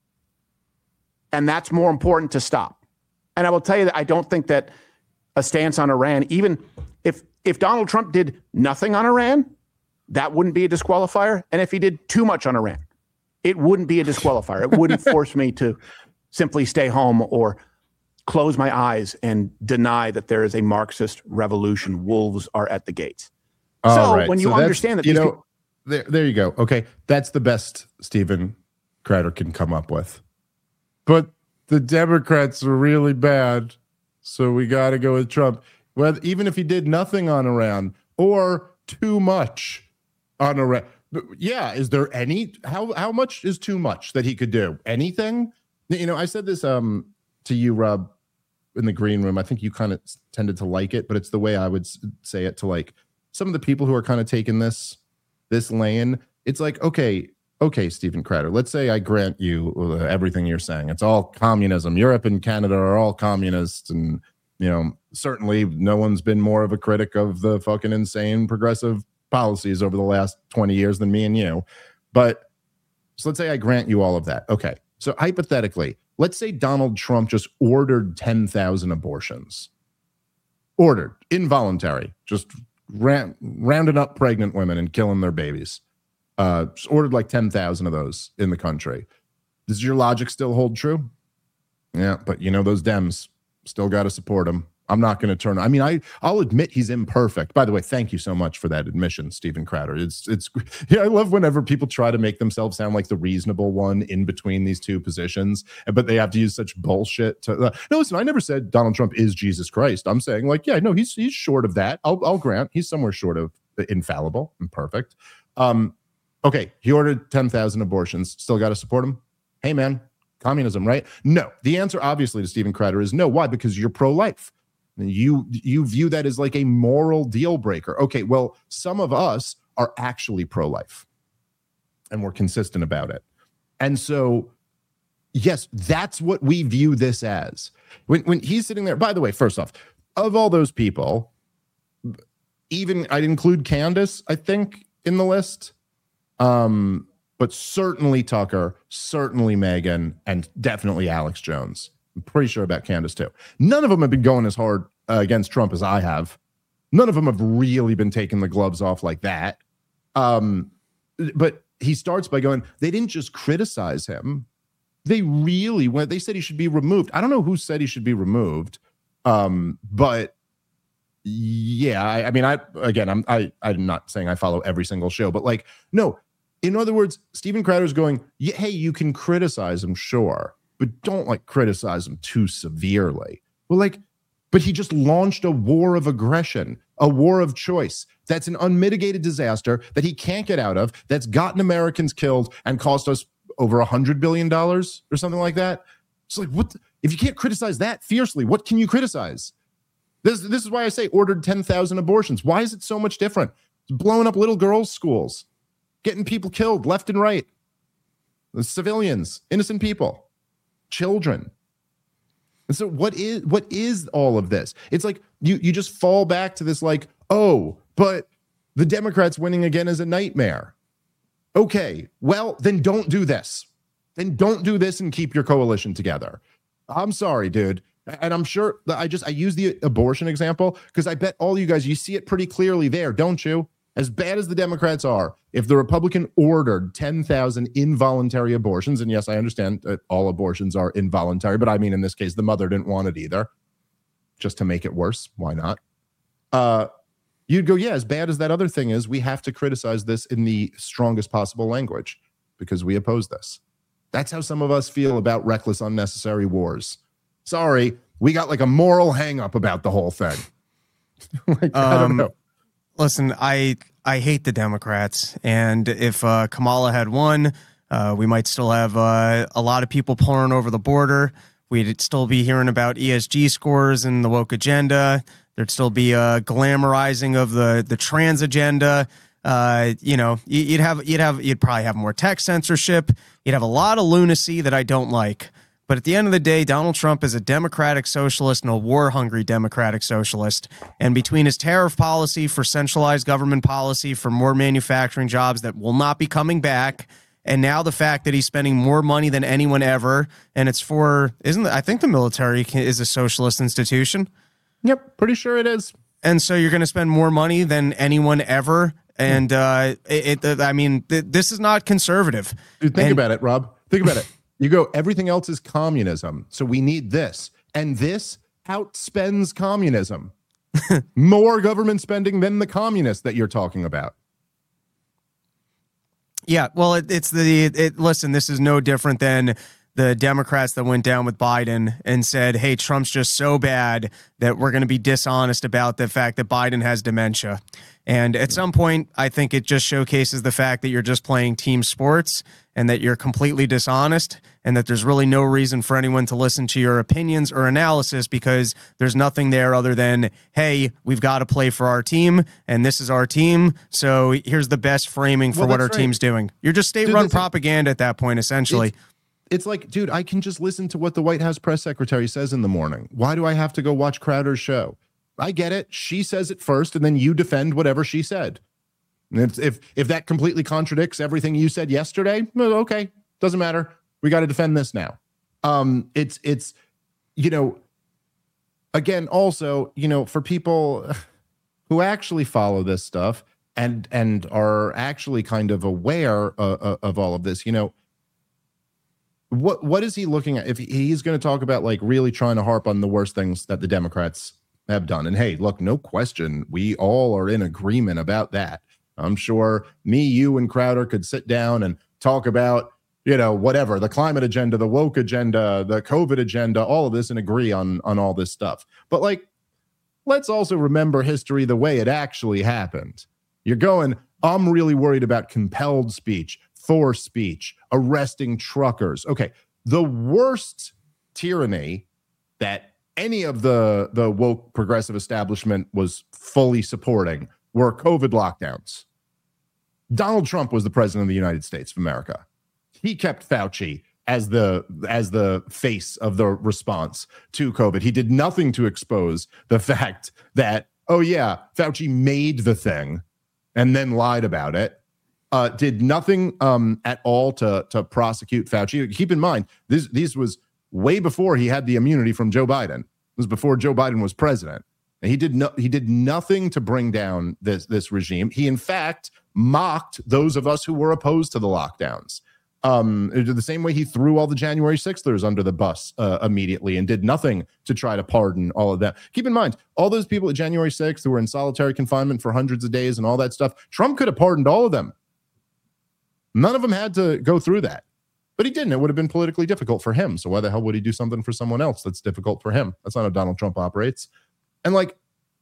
C: and that's more important to stop. And I will tell you that I don't think that a stance on Iran, even if if Donald Trump did nothing on Iran, that wouldn't be a disqualifier. And if he did too much on Iran, it wouldn't be a disqualifier. It wouldn't force me to simply stay home or close my eyes and deny that there is a Marxist revolution. Wolves are at the gates.
A: All
C: so
A: right.
C: when you
A: so
C: understand that,
A: you
C: these
A: know,
C: people,
A: there, there you go. Okay. That's the best Steven Crowder can come up with. But the Democrats are really bad. So we got to go with Trump. Well, even if he did nothing on Iran or too much on Iran. Yeah. Is there any, how, how much is too much that he could do? Anything? You know, I said this um, to you, Rob, in the green room. I think you kind of tended to like it, but it's the way I would say it to like some of the people who are kind of taking this, this lane. It's like, okay, okay, Steven Crowder, let's say I grant you uh, everything you're saying. It's all communism. Europe and Canada are all communists. And, you know, certainly no one's been more of a critic of the fucking insane progressive policies over the last twenty years than me and you. But so let's say I grant you all of that. Okay. So hypothetically, let's say Donald Trump just ordered ten thousand abortions. Ordered, involuntary, just ran, rounding up pregnant women and killing their babies. Uh, just ordered like ten thousand of those in the country. Does your logic still hold true? Yeah, but you know, those Dems still got to support him. I'm not going to turn. I mean, I I'll admit he's imperfect. By the way, thank you so much for that admission, Stephen Crowder. It's it's yeah, I love whenever people try to make themselves sound like the reasonable one in between these two positions, but they have to use such bullshit. To uh, no, listen, I never said Donald Trump is Jesus Christ. I'm saying like, yeah, no, he's he's short of that. I'll I'll grant he's somewhere short of infallible and perfect. Um, okay, he ordered ten thousand abortions. Still got to support him. Hey, man, communism, right? No, the answer obviously to Stephen Crowder is no. Why? Because you're pro-life. You you view that as like a moral deal breaker. Okay, well, some of us are actually pro-life, and we're consistent about it. And so, yes, that's what we view this as. When when he's sitting there, by the way, first off, of all those people, even I'd include Candace, I think, in the list. Um, but certainly Tucker, certainly Megan, and definitely Alex Jones. I'm pretty sure about Candace too. None of them have been going as hard uh, against Trump as I have. None of them have really been taking the gloves off like that. Um, but he starts by going, they didn't just criticize him. They really went, they said he should be removed. I don't know who said he should be removed. Um, but yeah, I, I mean, I, again, I'm, I, I'm not saying I follow every single show, but like, no, in other words, Stephen Crowder's going, yeah, hey, you can criticize him, sure, but don't like criticize him too severely. Well, like, but he just launched a war of aggression, a war of choice. That's an unmitigated disaster that he can't get out of, that's gotten Americans killed and cost us over a hundred billion dollars or something like that. It's like, what, the, if you can't criticize that fiercely, what can you criticize? This, this is why I say ordered ten thousand abortions. Why is it so much different? It's blowing up little girls' schools, getting people killed left and right. The civilians, innocent people. Children. And so what is what is all of this? It's like you you just fall back to this like, oh, but the Democrats winning again is a nightmare. Okay, well, then don't do this. Then don't do this and keep your coalition together. I'm sorry, dude. And I'm sure that I just I use the abortion example because I bet all you guys, you see it pretty clearly there, don't you? As bad as the Democrats are, if the Republican ordered ten thousand involuntary abortions, and yes, I understand that all abortions are involuntary, but I mean, in this case, the mother didn't want it either, just to make it worse. Why not? Uh, you'd go, yeah, as bad as that other thing is, we have to criticize this in the strongest possible language because we oppose this. That's how some of us feel about reckless, unnecessary wars. Sorry, we got like a moral hang up about the whole thing. like, um, I don't know.
B: Listen, I I hate the Democrats, and if uh, Kamala had won, uh, we might still have uh, a lot of people pouring over the border. We'd still be hearing about E S G scores and the woke agenda. There'd still be a glamorizing of the the trans agenda. Uh, you know, you'd have you'd have you'd probably have more tech censorship. You'd have a lot of lunacy that I don't like. But at the end of the day, Donald Trump is a democratic socialist and a war-hungry democratic socialist. And between his tariff policy for centralized government policy for more manufacturing jobs that will not be coming back, and now the fact that he's spending more money than anyone ever, and it's for, isn't I think the military is a socialist institution.
A: Yep, pretty sure it is.
B: And so you're going to spend more money than anyone ever. And uh, it, it, I mean, th- this is not conservative.
A: Dude, think
B: and,
A: about it, Rob. Think about it. You go, everything else is communism. So we need this. And this outspends communism. More government spending than the communists that you're talking about.
B: Yeah, well, it, it's the, it, listen, this is no different than the Democrats that went down with Biden and said, hey, Trump's just so bad that we're going to be dishonest about the fact that Biden has dementia. And at some point, I think it just showcases the fact that you're just playing team sports and that you're completely dishonest and that there's really no reason for anyone to listen to your opinions or analysis because there's nothing there other than, hey, we've got to play for our team and this is our team. So here's the best framing for
A: well,
B: what our
A: right.
B: team's doing. You're just state-run propaganda at that point, essentially.
A: It's, it's like, dude, I can just listen to what the White House press secretary says in the morning. Why do I have to go watch Crowder's show? I get it. She says it first, and then you defend whatever she said. And if if, if that completely contradicts everything you said yesterday, well, okay, doesn't matter. We got to defend this now. Um, it's it's, you know, again, also, you know, for people who actually follow this stuff and and are actually kind of aware uh, uh, of all of this, you know, what what is he looking at? If he, he's going to talk about like really trying to harp on the worst things that the Democrats have done, and hey, look, no question, we all are in agreement about that. I'm sure me, you, and Crowder could sit down and talk about, you know, whatever, the climate agenda, the woke agenda, the COVID agenda, all of this, and agree on on all this stuff. But like, let's also remember history the way it actually happened. You're going, I'm really worried about compelled speech, forced speech, arresting truckers. Okay, the worst tyranny that any of the, the woke progressive establishment was fully supporting were COVID lockdowns. Donald Trump was the president of the United States of America. He kept Fauci as the as the face of the response to COVID. He did nothing to expose the fact that, oh yeah, Fauci made the thing and then lied about it. Uh, did nothing um, at all to to prosecute Fauci. Keep in mind, this this was way before he had the immunity from Joe Biden. It was before Joe Biden was president. And he did no he did nothing to bring down this this regime. He in fact mocked those of us who were opposed to the lockdowns. Um, the same way he threw all the January sixthers under the bus uh, immediately and did nothing to try to pardon all of that. Keep in mind, all those people at January sixth who were in solitary confinement for hundreds of days and all that stuff, Trump could have pardoned all of them. None of them had to go through that. But he didn't. It would have been politically difficult for him. So why the hell would he do something for someone else that's difficult for him? That's not how Donald Trump operates. And like,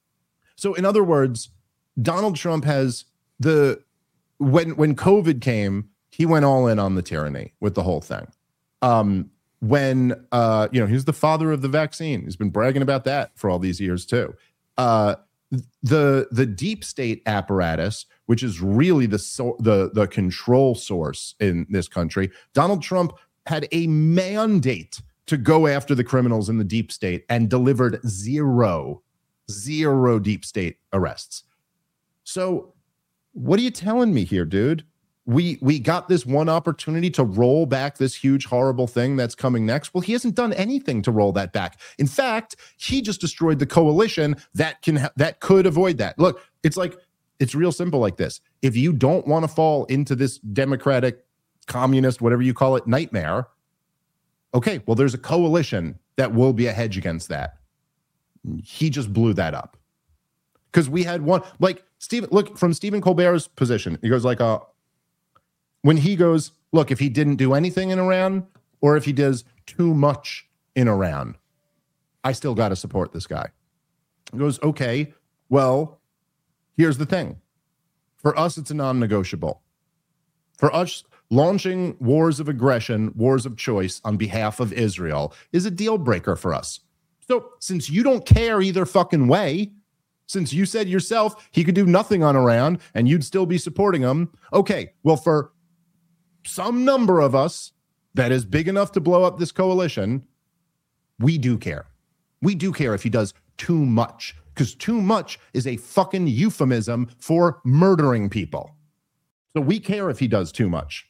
A: so in other words, Donald Trump has the, when when COVID came, he went all in on the tyranny with the whole thing. Um, when, uh, you know, he's the father of the vaccine. He's been bragging about that for all these years too. Uh, the the deep state apparatus, which is really the so, the the control source in this country, Donald Trump had a mandate to go after the criminals in the deep state and delivered zero, zero deep state arrests. So what are you telling me here, dude? We we got this one opportunity to roll back this huge, horrible thing that's coming next. Well, he hasn't done anything to roll that back. In fact, he just destroyed the coalition that can ha- that could avoid that. Look, it's like, it's real simple like this. If you don't want to fall into this democratic, communist, whatever you call it, nightmare, okay, well, there's a coalition that will be a hedge against that. He just blew that up. Because we had one, like, Stephen, look, from Stephen Colbert's position, he goes like, uh, when he goes, look, if he didn't do anything in Iran or if he does too much in Iran, I still got to support this guy. He goes, okay, well, here's the thing. For us, it's a non-negotiable. For us, launching wars of aggression, wars of choice on behalf of Israel is a deal breaker for us. So since you don't care either fucking way, since you said yourself he could do nothing on Iran and you'd still be supporting him, okay, well, for some number of us that is big enough to blow up this coalition, we do care. We do care if he does too much, because too much is a fucking euphemism for murdering people. So we care if he does too much.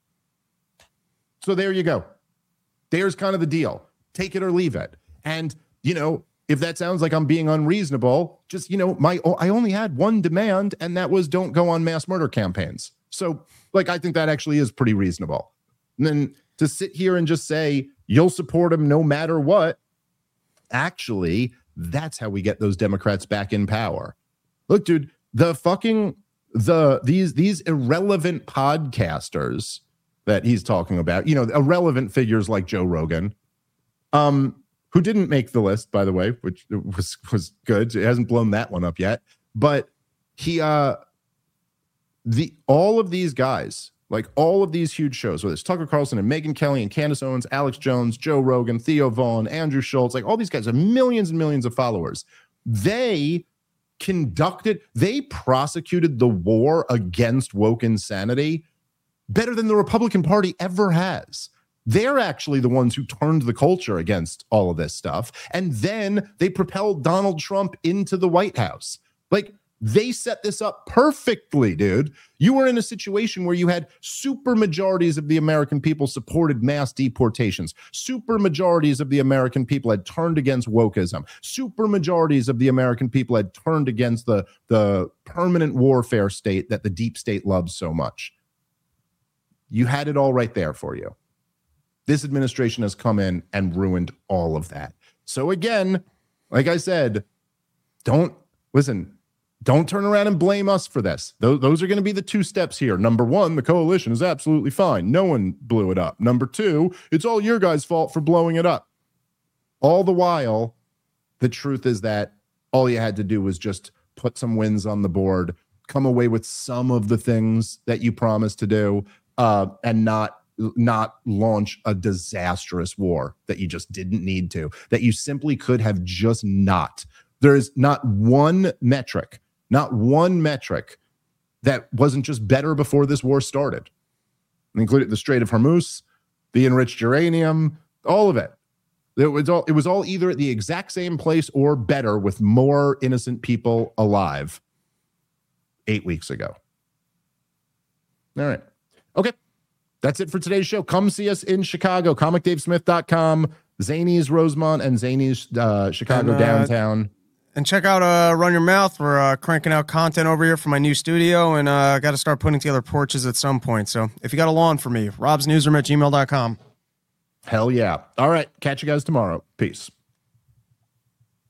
A: So there you go. There's kind of the deal. Take it or leave it. And, you know, if that sounds like I'm being unreasonable, just, you know, my I only had one demand, and that was don't go on mass murder campaigns. So, like, I think that actually is pretty reasonable. And then to sit here and just say you'll support him no matter what, actually, that's how we get those Democrats back in power. Look, dude, the fucking the these these irrelevant podcasters that he's talking about, you know, irrelevant figures like Joe Rogan, um, who didn't make the list, by the way, which was was good. It hasn't blown that one up yet, but he uh. The all of these guys, like all of these huge shows, whether it's Tucker Carlson and Megyn Kelly and Candace Owens, Alex Jones, Joe Rogan, Theo Vaughn, Andrew Schultz, like all these guys have millions and millions of followers. They conducted, they prosecuted the war against woke insanity better than the Republican Party ever has. They're actually the ones who turned the culture against all of this stuff. And then they propelled Donald Trump into the White House. Like, they set this up perfectly, dude. You were in a situation where you had super majorities of the American people supported mass deportations. Super majorities of the American people had turned against wokeism. Super majorities of the American people had turned against the, the permanent warfare state that the deep state loves so much. You had it all right there for you. This administration has come in and ruined all of that. So again, like I said, don't listen, don't turn around and blame us for this. Those, those are going to be the two steps here. Number one, the coalition is absolutely fine. No one blew it up. Number two, it's all your guys' fault for blowing it up. All the while, the truth is that all you had to do was just put some wins on the board, come away with some of the things that you promised to do, uh, and not not launch a disastrous war that you just didn't need to, that you simply could have just not. There is not one metric, not one metric that wasn't just better before this war started. Including the Strait of Hormuz, the enriched uranium, all of it. It was all, it was all either at the exact same place or better with more innocent people alive eight weeks ago. All right. Okay. That's it for today's show. Come see us in Chicago, comic dave smith dot com, Zanies Rosemont, and Zanies uh, Chicago and, uh, downtown.
B: And check out uh, Run Your Mouth. We're uh, cranking out content over here for my new studio, and I uh, got to start putting together porches at some point. So if you got a lawn for me, robs newsroom at gmail dot com.
A: Hell yeah. All right. Catch you guys tomorrow. Peace.